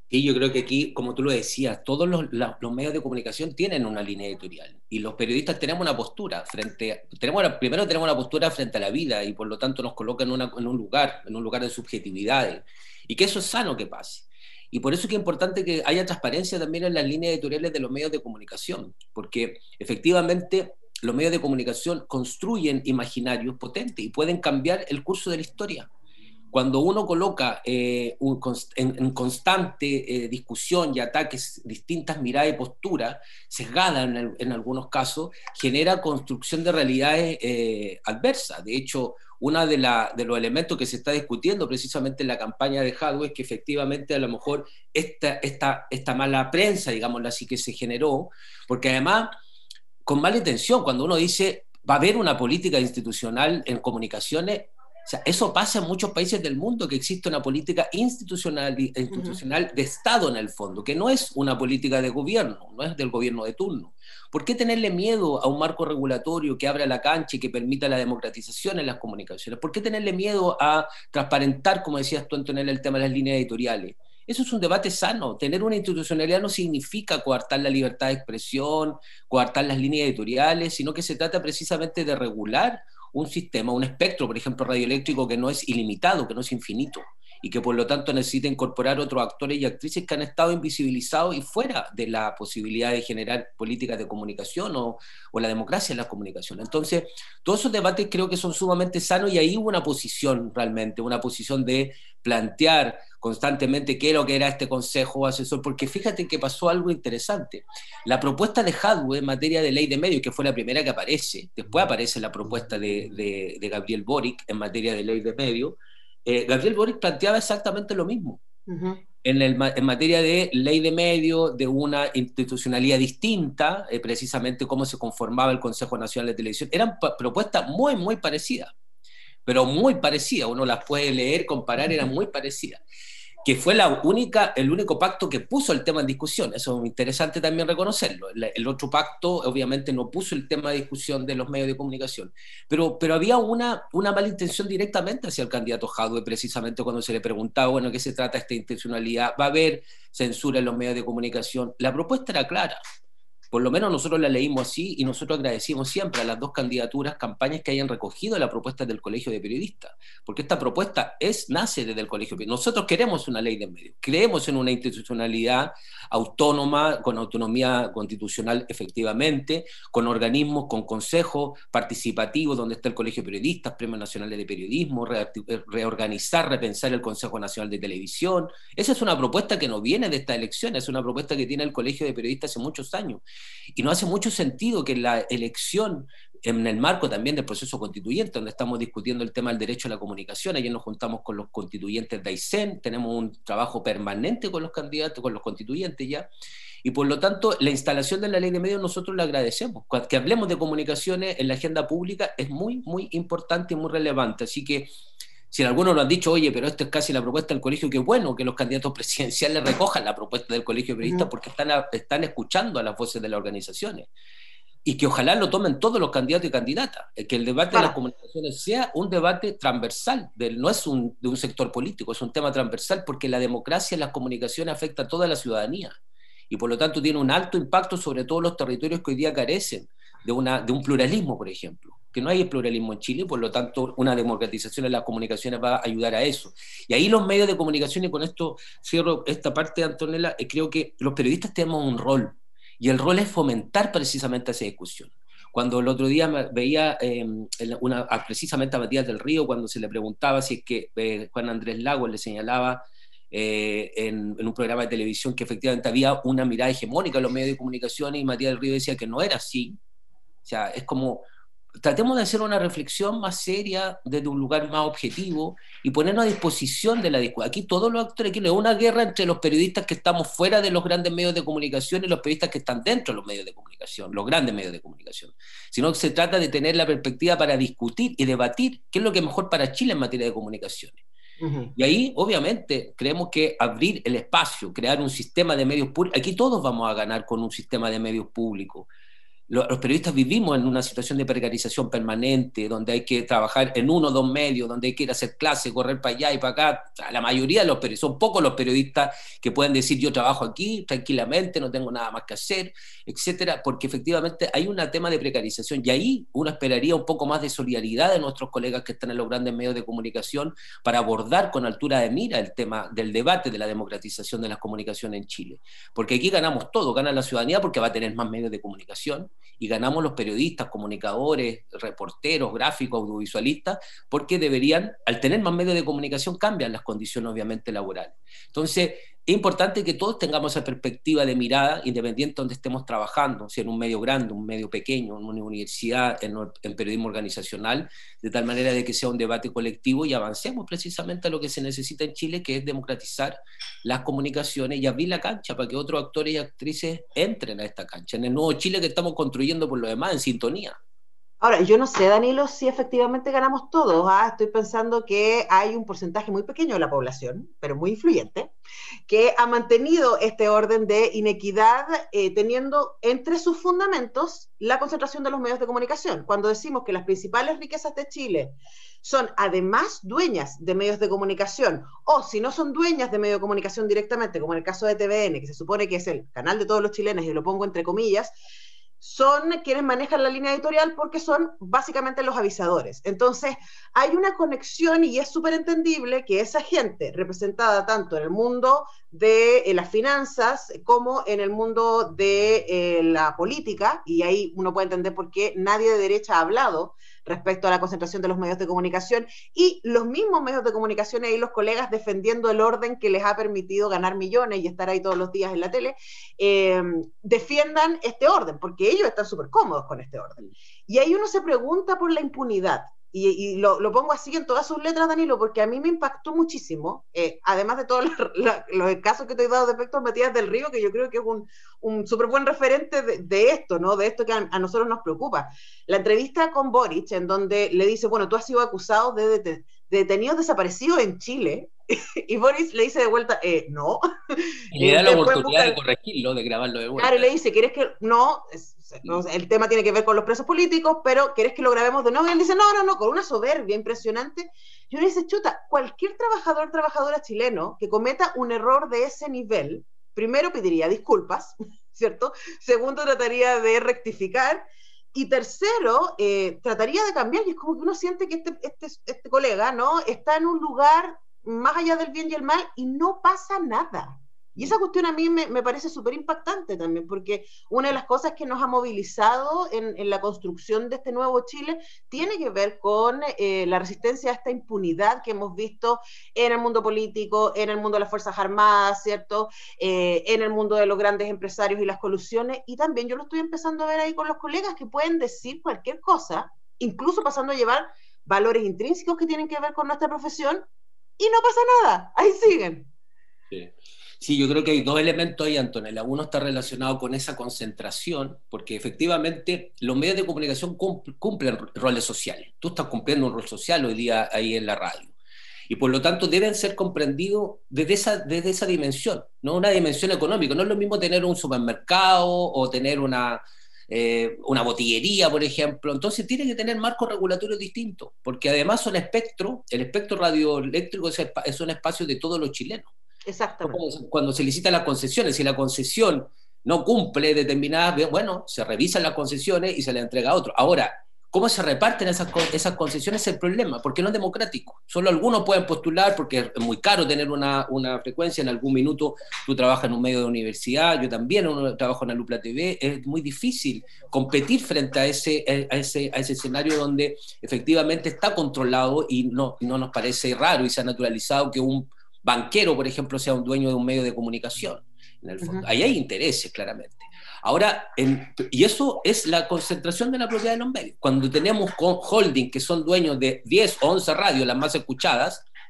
Y yo creo que aquí, como tú lo decías, todos los medios de comunicación tienen una línea editorial y los periodistas tenemos una postura primero tenemos una postura frente a la vida y por lo tanto nos coloca en un lugar de subjetividades y que eso es sano que pase. Y por eso es que es importante que haya transparencia también en las líneas editoriales de los medios de comunicación, porque efectivamente los medios de comunicación construyen imaginarios potentes y pueden cambiar el curso de la historia. Cuando uno coloca en constante discusión y ataques distintas miradas y posturas, sesgadas en algunos casos, genera construcción de realidades adversas. De hecho, uno de los elementos que se está discutiendo precisamente en la campaña de Jadwe es que efectivamente a lo mejor esta mala prensa, digámoslo así, que se generó, porque además, con mala intención, cuando uno dice va a haber una política institucional en comunicaciones, o sea, eso pasa en muchos países del mundo, que existe una política institucional de Estado en el fondo, que no es una política de gobierno, no es del gobierno de turno. ¿Por qué tenerle miedo a un marco regulatorio que abra la cancha y que permita la democratización en las comunicaciones? ¿Por qué tenerle miedo a transparentar, como decías tú, Antonella, el tema de las líneas editoriales? Eso es un debate sano. Tener una institucionalidad no significa coartar la libertad de expresión, coartar las líneas editoriales, sino que se trata precisamente de regular un sistema, un espectro, por ejemplo, radioeléctrico que no es ilimitado, que no es infinito, y que por lo tanto necesita incorporar otros actores y actrices que han estado invisibilizados y fuera de la posibilidad de generar políticas de comunicación o la democracia en las comunicaciones. Entonces, todos esos debates creo que son sumamente sanos y ahí hubo una posición realmente, una posición de plantear constantemente qué es lo que era este consejo asesor, porque fíjate que pasó algo interesante. La propuesta de Jadwe en materia de ley de medios, que fue la primera que aparece, después aparece la propuesta de Gabriel Boric en materia de ley de medios, Gabriel Boric planteaba exactamente lo mismo. Uh-huh. En materia de ley de medios, de una institucionalidad distinta, precisamente cómo se conformaba el Consejo Nacional de Televisión, eran propuestas muy, muy parecidas, pero muy parecidas, uno las puede leer, comparar, eran muy parecidas, que fue el único pacto que puso el tema en discusión. Eso es interesante también reconocerlo. El otro pacto obviamente no puso el tema de discusión de los medios de comunicación, pero había una mala intención directamente hacia el candidato Jadwe, precisamente cuando se le preguntaba, bueno, ¿qué se trata esta intencionalidad? ¿Va a haber censura en los medios de comunicación? La propuesta era clara. Por lo menos nosotros la leímos así y nosotros agradecimos siempre a las dos candidaturas, campañas que hayan recogido la propuesta del Colegio de Periodistas, porque esta propuesta nace desde el Colegio de Periodistas. Nosotros queremos una ley de medios, creemos en una institucionalidad autónoma, con autonomía constitucional efectivamente, con organismos, con consejos participativos donde está el Colegio de Periodistas, Premios Nacionales de Periodismo, reorganizar, repensar el Consejo Nacional de Televisión. Esa es una propuesta que no viene de esta elección, es una propuesta que tiene el Colegio de Periodistas hace muchos años. Y no hace mucho sentido que la elección, en el marco también del proceso constituyente, donde estamos discutiendo el tema del derecho a la comunicación, ayer nos juntamos con los constituyentes de Aysén, tenemos un trabajo permanente con los candidatos, con los constituyentes ya, y por lo tanto la instalación de la ley de medios nosotros la agradecemos. Que hablemos de comunicaciones en la agenda pública es muy, muy importante y muy relevante, así que si algunos lo han dicho, oye, pero esto es casi la propuesta del colegio, qué bueno que los candidatos presidenciales recojan la propuesta del Colegio de Periodistas porque están escuchando a las voces de las organizaciones. Y que ojalá lo tomen todos los candidatos y candidatas. Que el debate de las comunicaciones sea un debate transversal, no es de un sector político, es un tema transversal porque la democracia en las comunicaciones afecta a toda la ciudadanía. Y por lo tanto tiene un alto impacto sobre todos los territorios que hoy día carecen de un pluralismo, por ejemplo. Que no hay pluralismo en Chile, por lo tanto una democratización en las comunicaciones va a ayudar a eso. Y ahí los medios de comunicación, y con esto cierro esta parte, Antonella, creo que los periodistas tenemos un rol, y el rol es fomentar precisamente esa discusión. Cuando el otro día veía precisamente a Matías del Río, cuando se le preguntaba si es que Juan Andrés Lagos le señalaba en un programa de televisión que efectivamente había una mirada hegemónica en los medios de comunicación, y Matías del Río decía que no era así. O sea, es como tratemos de hacer una reflexión más seria desde un lugar más objetivo y ponernos a disposición de la discusión. Aquí todos los actores, aquí no es una guerra entre los periodistas que estamos fuera de los grandes medios de comunicación y los periodistas que están dentro de los medios de comunicación, los grandes medios de comunicación, sino que se trata de tener la perspectiva para discutir y debatir qué es lo que es mejor para Chile en materia de comunicaciones. Uh-huh. Y ahí, obviamente, creemos que abrir el espacio, crear un sistema de medios públicos, aquí todos vamos a ganar con un sistema de medios públicos. los periodistas vivimos en una situación de precarización permanente, donde hay que trabajar en 1 o 2 medios, donde hay que ir a hacer clases, correr para allá y para acá. O sea, la mayoría de los periodistas, son pocos los periodistas que pueden decir yo trabajo aquí tranquilamente, no tengo nada más que hacer, etcétera, porque efectivamente hay un tema de precarización, y ahí uno esperaría un poco más de solidaridad de nuestros colegas que están en los grandes medios de comunicación para abordar con altura de mira el tema del debate de la democratización de las comunicaciones en Chile. Porque aquí ganamos todo, gana la ciudadanía porque va a tener más medios de comunicación, y ganamos los periodistas, comunicadores, reporteros, gráficos, audiovisualistas, porque deberían, al tener más medios de comunicación, cambian las condiciones obviamente laborales. Entonces, es importante que todos tengamos esa perspectiva de mirada, independiente de donde estemos trabajando, si en un medio grande, un medio pequeño, en una universidad, en periodismo organizacional, de tal manera de que sea un debate colectivo y avancemos precisamente a lo que se necesita en Chile, que es democratizar las comunicaciones y abrir la cancha para que otros actores y actrices entren a esta cancha, en el nuevo Chile que estamos construyendo por lo demás, en sintonía. Ahora, yo no sé, Danilo, si efectivamente ganamos todos. Estoy pensando que hay un porcentaje muy pequeño de la población, pero muy influyente, que ha mantenido este orden de inequidad, teniendo entre sus fundamentos la concentración de los medios de comunicación. Cuando decimos que las principales riquezas de Chile son además dueñas de medios de comunicación, o si no son dueñas de medios de comunicación directamente, como en el caso de TVN, que se supone que es el canal de todos los chilenos, y lo pongo entre comillas, son quienes manejan la línea editorial porque son básicamente los avisadores. Entonces, hay una conexión, y es súper entendible que esa gente representada tanto en el mundo de las finanzas como en el mundo de la política, y ahí uno puede entender por qué nadie de derecha ha hablado respecto a la concentración de los medios de comunicación, y los mismos medios de comunicación y los colegas defendiendo el orden que les ha permitido ganar millones y estar ahí todos los días en la tele, defiendan este orden, porque ellos están súper cómodos con este orden. Y ahí uno se pregunta por la impunidad, y lo pongo así en todas sus letras, Danilo, porque a mí me impactó muchísimo, además de todos los casos que te he dado de Efectos Matías del Río, que yo creo que es un súper buen referente de esto, ¿no? De esto que a nosotros nos preocupa. La entrevista con Boric, en donde le dice, bueno, tú has sido acusado de detenidos desaparecidos en Chile, y Boric le dice de vuelta, no. Y le da la oportunidad de corregirlo, de grabarlo de vuelta. Claro, y le dice, ¿quieres que...? No, el tema tiene que ver con los presos políticos, pero ¿quieres que lo grabemos de nuevo? Y él dice, no, con una soberbia impresionante. Y uno dice, chuta, cualquier trabajadora chileno que cometa un error de ese nivel, primero pediría disculpas, ¿cierto? Segundo, trataría de rectificar. Y tercero, trataría de cambiar. Y es como que uno siente que este colega, ¿no?, está en un lugar más allá del bien y el mal, y no pasa nada. Y esa cuestión a mí me parece súper impactante también, porque una de las cosas que nos ha movilizado en la construcción de este nuevo Chile tiene que ver con la resistencia a esta impunidad que hemos visto en el mundo político, en el mundo de las Fuerzas Armadas, ¿cierto? En el mundo de los grandes empresarios y las colusiones, y también yo lo estoy empezando a ver ahí con los colegas que pueden decir cualquier cosa, incluso pasando a llevar valores intrínsecos que tienen que ver con nuestra profesión, y no pasa nada, ahí siguen. Sí, yo creo que hay dos elementos ahí, Antonella. Uno está relacionado con esa concentración, porque efectivamente los medios de comunicación cumplen roles sociales. Tú estás cumpliendo un rol social hoy día ahí en la radio. Y por lo tanto deben ser comprendidos desde esa dimensión, no una dimensión económica. No es lo mismo tener un supermercado o tener una botillería, por ejemplo. Entonces tiene que tener marcos regulatorios distintos, porque además el espectro radioeléctrico es un espacio de todos los chilenos. Exactamente. Cuando se licitan las concesiones, si la concesión no cumple determinadas, bueno, se revisan las concesiones y se le entrega a otro. Ahora, ¿cómo se reparten esas concesiones? Es el problema, porque no es democrático. Solo algunos pueden postular porque es muy caro tener una frecuencia. En algún minuto tú trabajas en un medio de universidad, yo también trabajo en la Lupla TV. Es muy difícil competir frente a ese escenario donde efectivamente está controlado, y no nos parece raro y se ha naturalizado que un banquero, por ejemplo, sea un dueño de un medio de comunicación. En el fondo. Ahí hay intereses, claramente. Ahora, y eso es la concentración de la propiedad de los medios. Cuando tenemos holding que son dueños de 10 o 11 radios, las más escuchadas,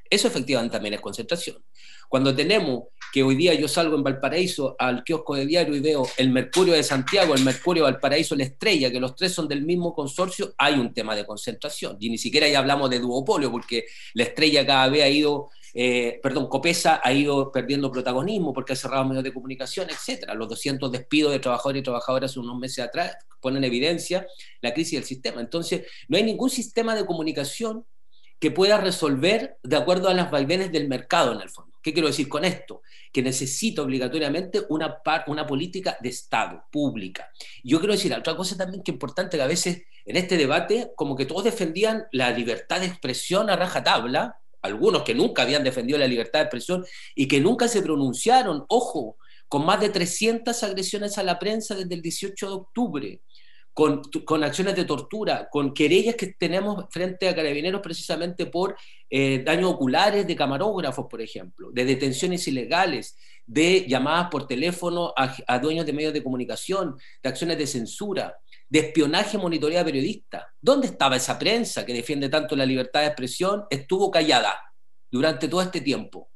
Eso efectivamente también es concentración. Cuando tenemos que hoy día yo salgo en Valparaíso al kiosco de diario y veo el Mercurio de Santiago, el Mercurio de Valparaíso, la Estrella, que los tres son del mismo consorcio, hay un tema de concentración. Y ni siquiera ya hablamos de duopolio, porque la Estrella cada vez ha ido, Copesa ha ido perdiendo protagonismo porque ha cerrado medios de comunicación, etcétera. Los 200 despidos de trabajadores y trabajadoras hace unos meses atrás ponen en evidencia la crisis del sistema. Entonces, no hay ningún sistema de comunicación que pueda resolver de acuerdo a las vaivenes del mercado, en el fondo. ¿Qué quiero decir con esto? Que necesita obligatoriamente una política de Estado, pública. Yo quiero decir otra cosa también que es importante, que a veces en este debate como que todos defendían la libertad de expresión a rajatabla, algunos que nunca habían defendido la libertad de expresión y que nunca se pronunciaron, ojo, con más de 300 agresiones a la prensa desde el 18 de octubre, con acciones de tortura, con querellas que tenemos frente a Carabineros precisamente por daños oculares de camarógrafos, por ejemplo, de detenciones ilegales, de llamadas por teléfono a dueños de medios de comunicación, de acciones de censura, de espionaje, monitoreo a periodistas. ¿Dónde estaba esa prensa que defiende tanto la libertad de expresión? Estuvo callada durante todo este tiempo.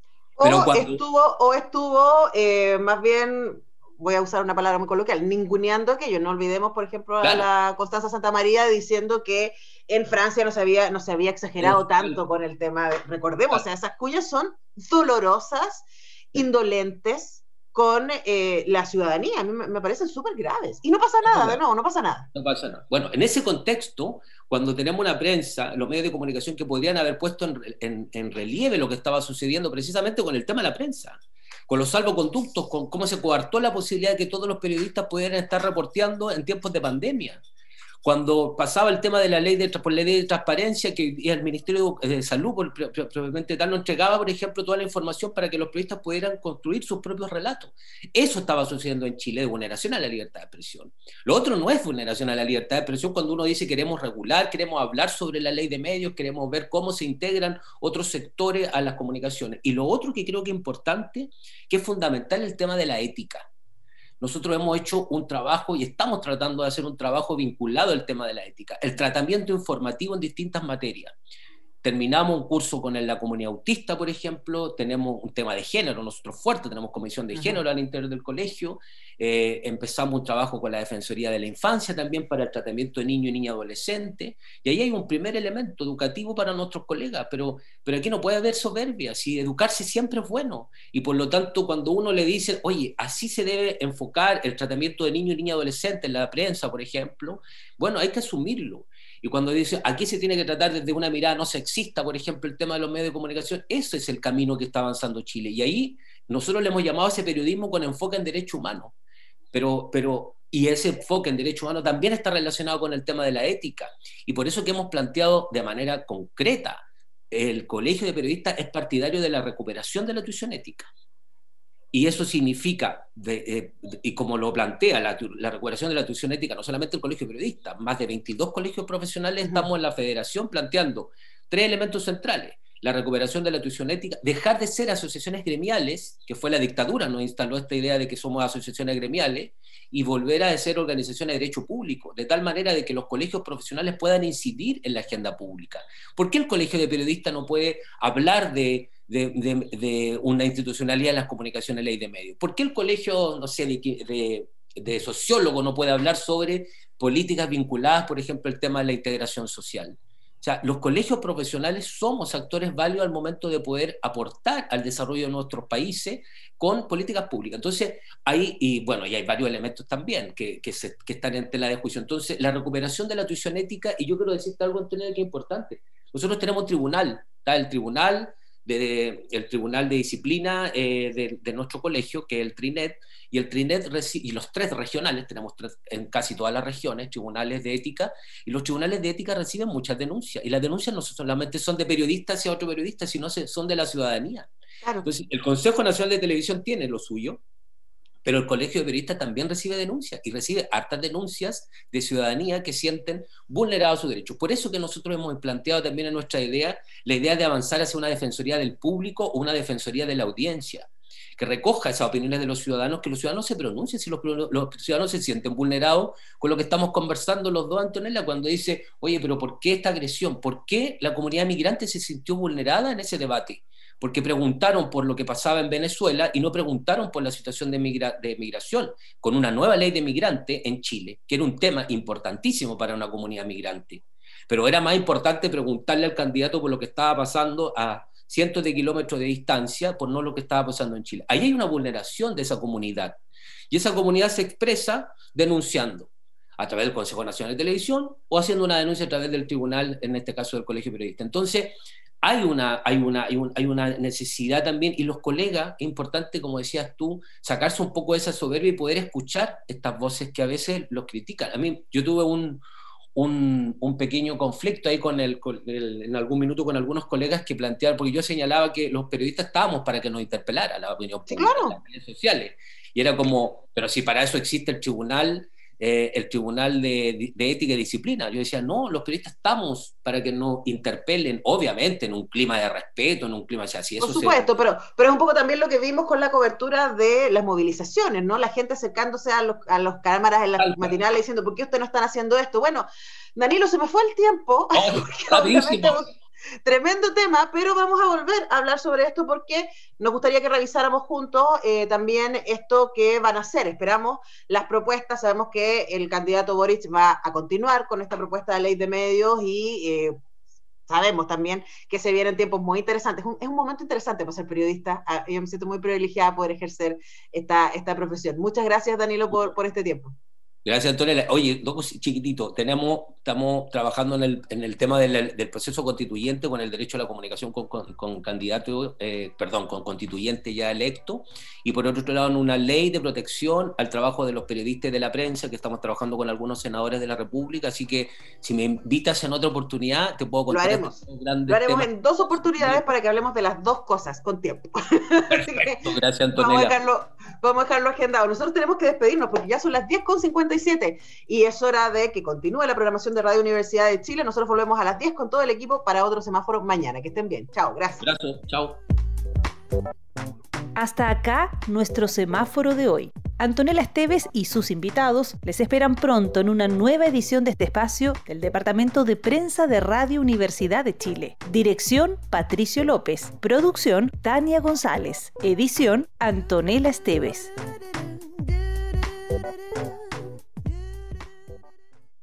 Estuvo más bien, voy a usar una palabra muy coloquial, ninguneando aquello. No olvidemos, por ejemplo, a la Constanza Santamaría diciendo que en Francia no se había exagerado tanto con el tema. Recordemos, o sea, esas cuñas son dolorosas, indolentes con la ciudadanía. A mí me parecen súper graves. Y no pasa nada, no pasa nada. No pasa nada. Bueno, en ese contexto, cuando tenemos una prensa, los medios de comunicación que podrían haber puesto en relieve lo que estaba sucediendo precisamente con el tema de la prensa, con los salvoconductos, con cómo se coartó la posibilidad de que todos los periodistas pudieran estar reporteando en tiempos de pandemia. Cuando pasaba el tema de la ley de transparencia, que el Ministerio de Salud, probablemente tal, no entregaba, por ejemplo, toda la información para que los periodistas pudieran construir sus propios relatos. Eso estaba sucediendo en Chile, de vulneración a la libertad de expresión. Lo otro no es vulneración a la libertad de expresión cuando uno dice queremos regular, queremos hablar sobre la ley de medios, queremos ver cómo se integran otros sectores a las comunicaciones. Y lo otro que creo que es importante, que es fundamental, el tema de la ética. Nosotros hemos hecho un trabajo y estamos tratando de hacer un trabajo vinculado al tema de la ética, el tratamiento informativo en distintas materias. Terminamos un curso con la comunidad autista, por ejemplo, tenemos un tema de género, nosotros fuerte, tenemos comisión de género al interior del colegio, empezamos un trabajo con la Defensoría de la Infancia también para el tratamiento de niño y niña adolescente, y ahí hay un primer elemento educativo para nuestros colegas, pero aquí no puede haber soberbia, si educarse siempre es bueno, y por lo tanto cuando uno le dice, oye, así se debe enfocar el tratamiento de niño y niña adolescente en la prensa, por ejemplo, bueno, hay que asumirlo. Y cuando dice, aquí se tiene que tratar desde una mirada no sexista, por ejemplo, el tema de los medios de comunicación, ese es el camino que está avanzando Chile. Y ahí nosotros le hemos llamado a ese periodismo con enfoque en derechos humanos. Y ese enfoque en derechos humanos también está relacionado con el tema de la ética. Y por eso que hemos planteado de manera concreta, el Colegio de Periodistas es partidario de la recuperación de la tuición ética. Y eso significa, y como lo plantea la recuperación de la tuición ética, no solamente el Colegio de Periodistas, más de 22 colegios profesionales estamos en la federación planteando 3 elementos centrales. La recuperación de la tuición ética, dejar de ser asociaciones gremiales, que fue la dictadura, nos instaló esta idea de que somos asociaciones gremiales, y volver a ser organizaciones de derecho público, de tal manera de que los colegios profesionales puedan incidir en la agenda pública. ¿Por qué el Colegio de Periodistas no puede hablar de una institucionalidad en las comunicaciones, ley de medios? ¿Por qué el colegio, no sé, de sociólogo no puede hablar sobre políticas vinculadas, por ejemplo, al tema de la integración social? O sea, los colegios profesionales somos actores válidos al momento de poder aportar al desarrollo de nuestros países con políticas públicas. Entonces, y hay varios elementos también que están en tela de juicio. Entonces, la recuperación de la tuición ética, y yo quiero decirte algo, Antonio, que es importante. Nosotros tenemos un tribunal, está el tribunal de disciplina de nuestro colegio, que es el TRINET, y el TRINET y los 3 regionales, tenemos 3 en casi todas las regiones, tribunales de ética, y los tribunales de ética reciben muchas denuncias, y las denuncias no solamente son de periodistas hacia otros periodistas, sino son de la ciudadanía. Claro. Entonces, el Consejo Nacional de Televisión tiene lo suyo, pero el Colegio de Periodistas también recibe denuncias, y recibe hartas denuncias de ciudadanía que sienten vulnerados sus derechos. Por eso que nosotros hemos planteado también en nuestra idea, la idea de avanzar hacia una defensoría del público o una defensoría de la audiencia, que recoja esas opiniones de los ciudadanos, que los ciudadanos se pronuncien, si los ciudadanos se sienten vulnerados con lo que estamos conversando los dos, Antonella, cuando dice, oye, pero ¿por qué esta agresión? ¿Por qué la comunidad migrante se sintió vulnerada en ese debate? Porque preguntaron por lo que pasaba en Venezuela y no preguntaron por la situación de migración, con una nueva ley de migrante en Chile, que era un tema importantísimo para una comunidad migrante. Pero era más importante preguntarle al candidato por lo que estaba pasando a cientos de kilómetros de distancia, por no lo que estaba pasando en Chile. Ahí hay una vulneración de esa comunidad. Y esa comunidad se expresa denunciando a través del Consejo Nacional de Televisión o haciendo una denuncia a través del tribunal, en este caso del Colegio de Periodistas. Entonces, hay una necesidad también, y los colegas, es importante, como decías tú, sacarse un poco de esa soberbia y poder escuchar estas voces que a veces los critican. A mí, yo tuve un pequeño conflicto ahí en algún minuto con algunos colegas que planteaban, porque yo señalaba que los periodistas estábamos para que nos interpelara la opinión pública, claro, en las redes sociales. Y era como, pero si para eso existe el tribunal de ética y disciplina. Yo decía, no, los periodistas estamos para que nos interpelen, obviamente en un clima de respeto, en un clima así. Por supuesto, pero es un poco también lo que vimos con la cobertura de las movilizaciones, ¿no? La gente acercándose a los cámaras en las matinales diciendo, ¿por qué ustedes no están haciendo esto? Bueno, Danilo, se me fue el tiempo. Tremendo tema, pero vamos a volver a hablar sobre esto porque nos gustaría que revisáramos juntos también esto que van a hacer. Esperamos las propuestas, sabemos que el candidato Boric va a continuar con esta propuesta de ley de medios y sabemos también que se vienen tiempos muy interesantes. Es un momento interesante para ser periodista. Yo me siento muy privilegiada de poder ejercer esta profesión. Muchas gracias, Danilo, por este tiempo. Gracias, Antonella. Oye, chiquitito, estamos trabajando en el tema del proceso constituyente con el derecho a la comunicación con candidato, con constituyente ya electo, y por otro lado en una ley de protección al trabajo de los periodistas y de la prensa, que estamos trabajando con algunos senadores de la República, así que si me invitas en otra oportunidad, te puedo contar. Lo haremos en 2 oportunidades para que hablemos de las 2 cosas con tiempo. Perfecto, gracias, Antonella. Vamos a dejarlo agendado. Nosotros tenemos que despedirnos porque ya son las 10:57 y es hora de que continúe la programación de Radio Universidad de Chile. Nosotros volvemos a las 10 con todo el equipo para otro semáforo mañana. Que estén bien. Chao, gracias. Gracias, chao. Hasta acá nuestro semáforo de hoy. Antonella Esteves y sus invitados les esperan pronto en una nueva edición de este espacio del Departamento de Prensa de Radio Universidad de Chile. Dirección, Patricio López. Producción, Tania González. Edición, Antonella Esteves.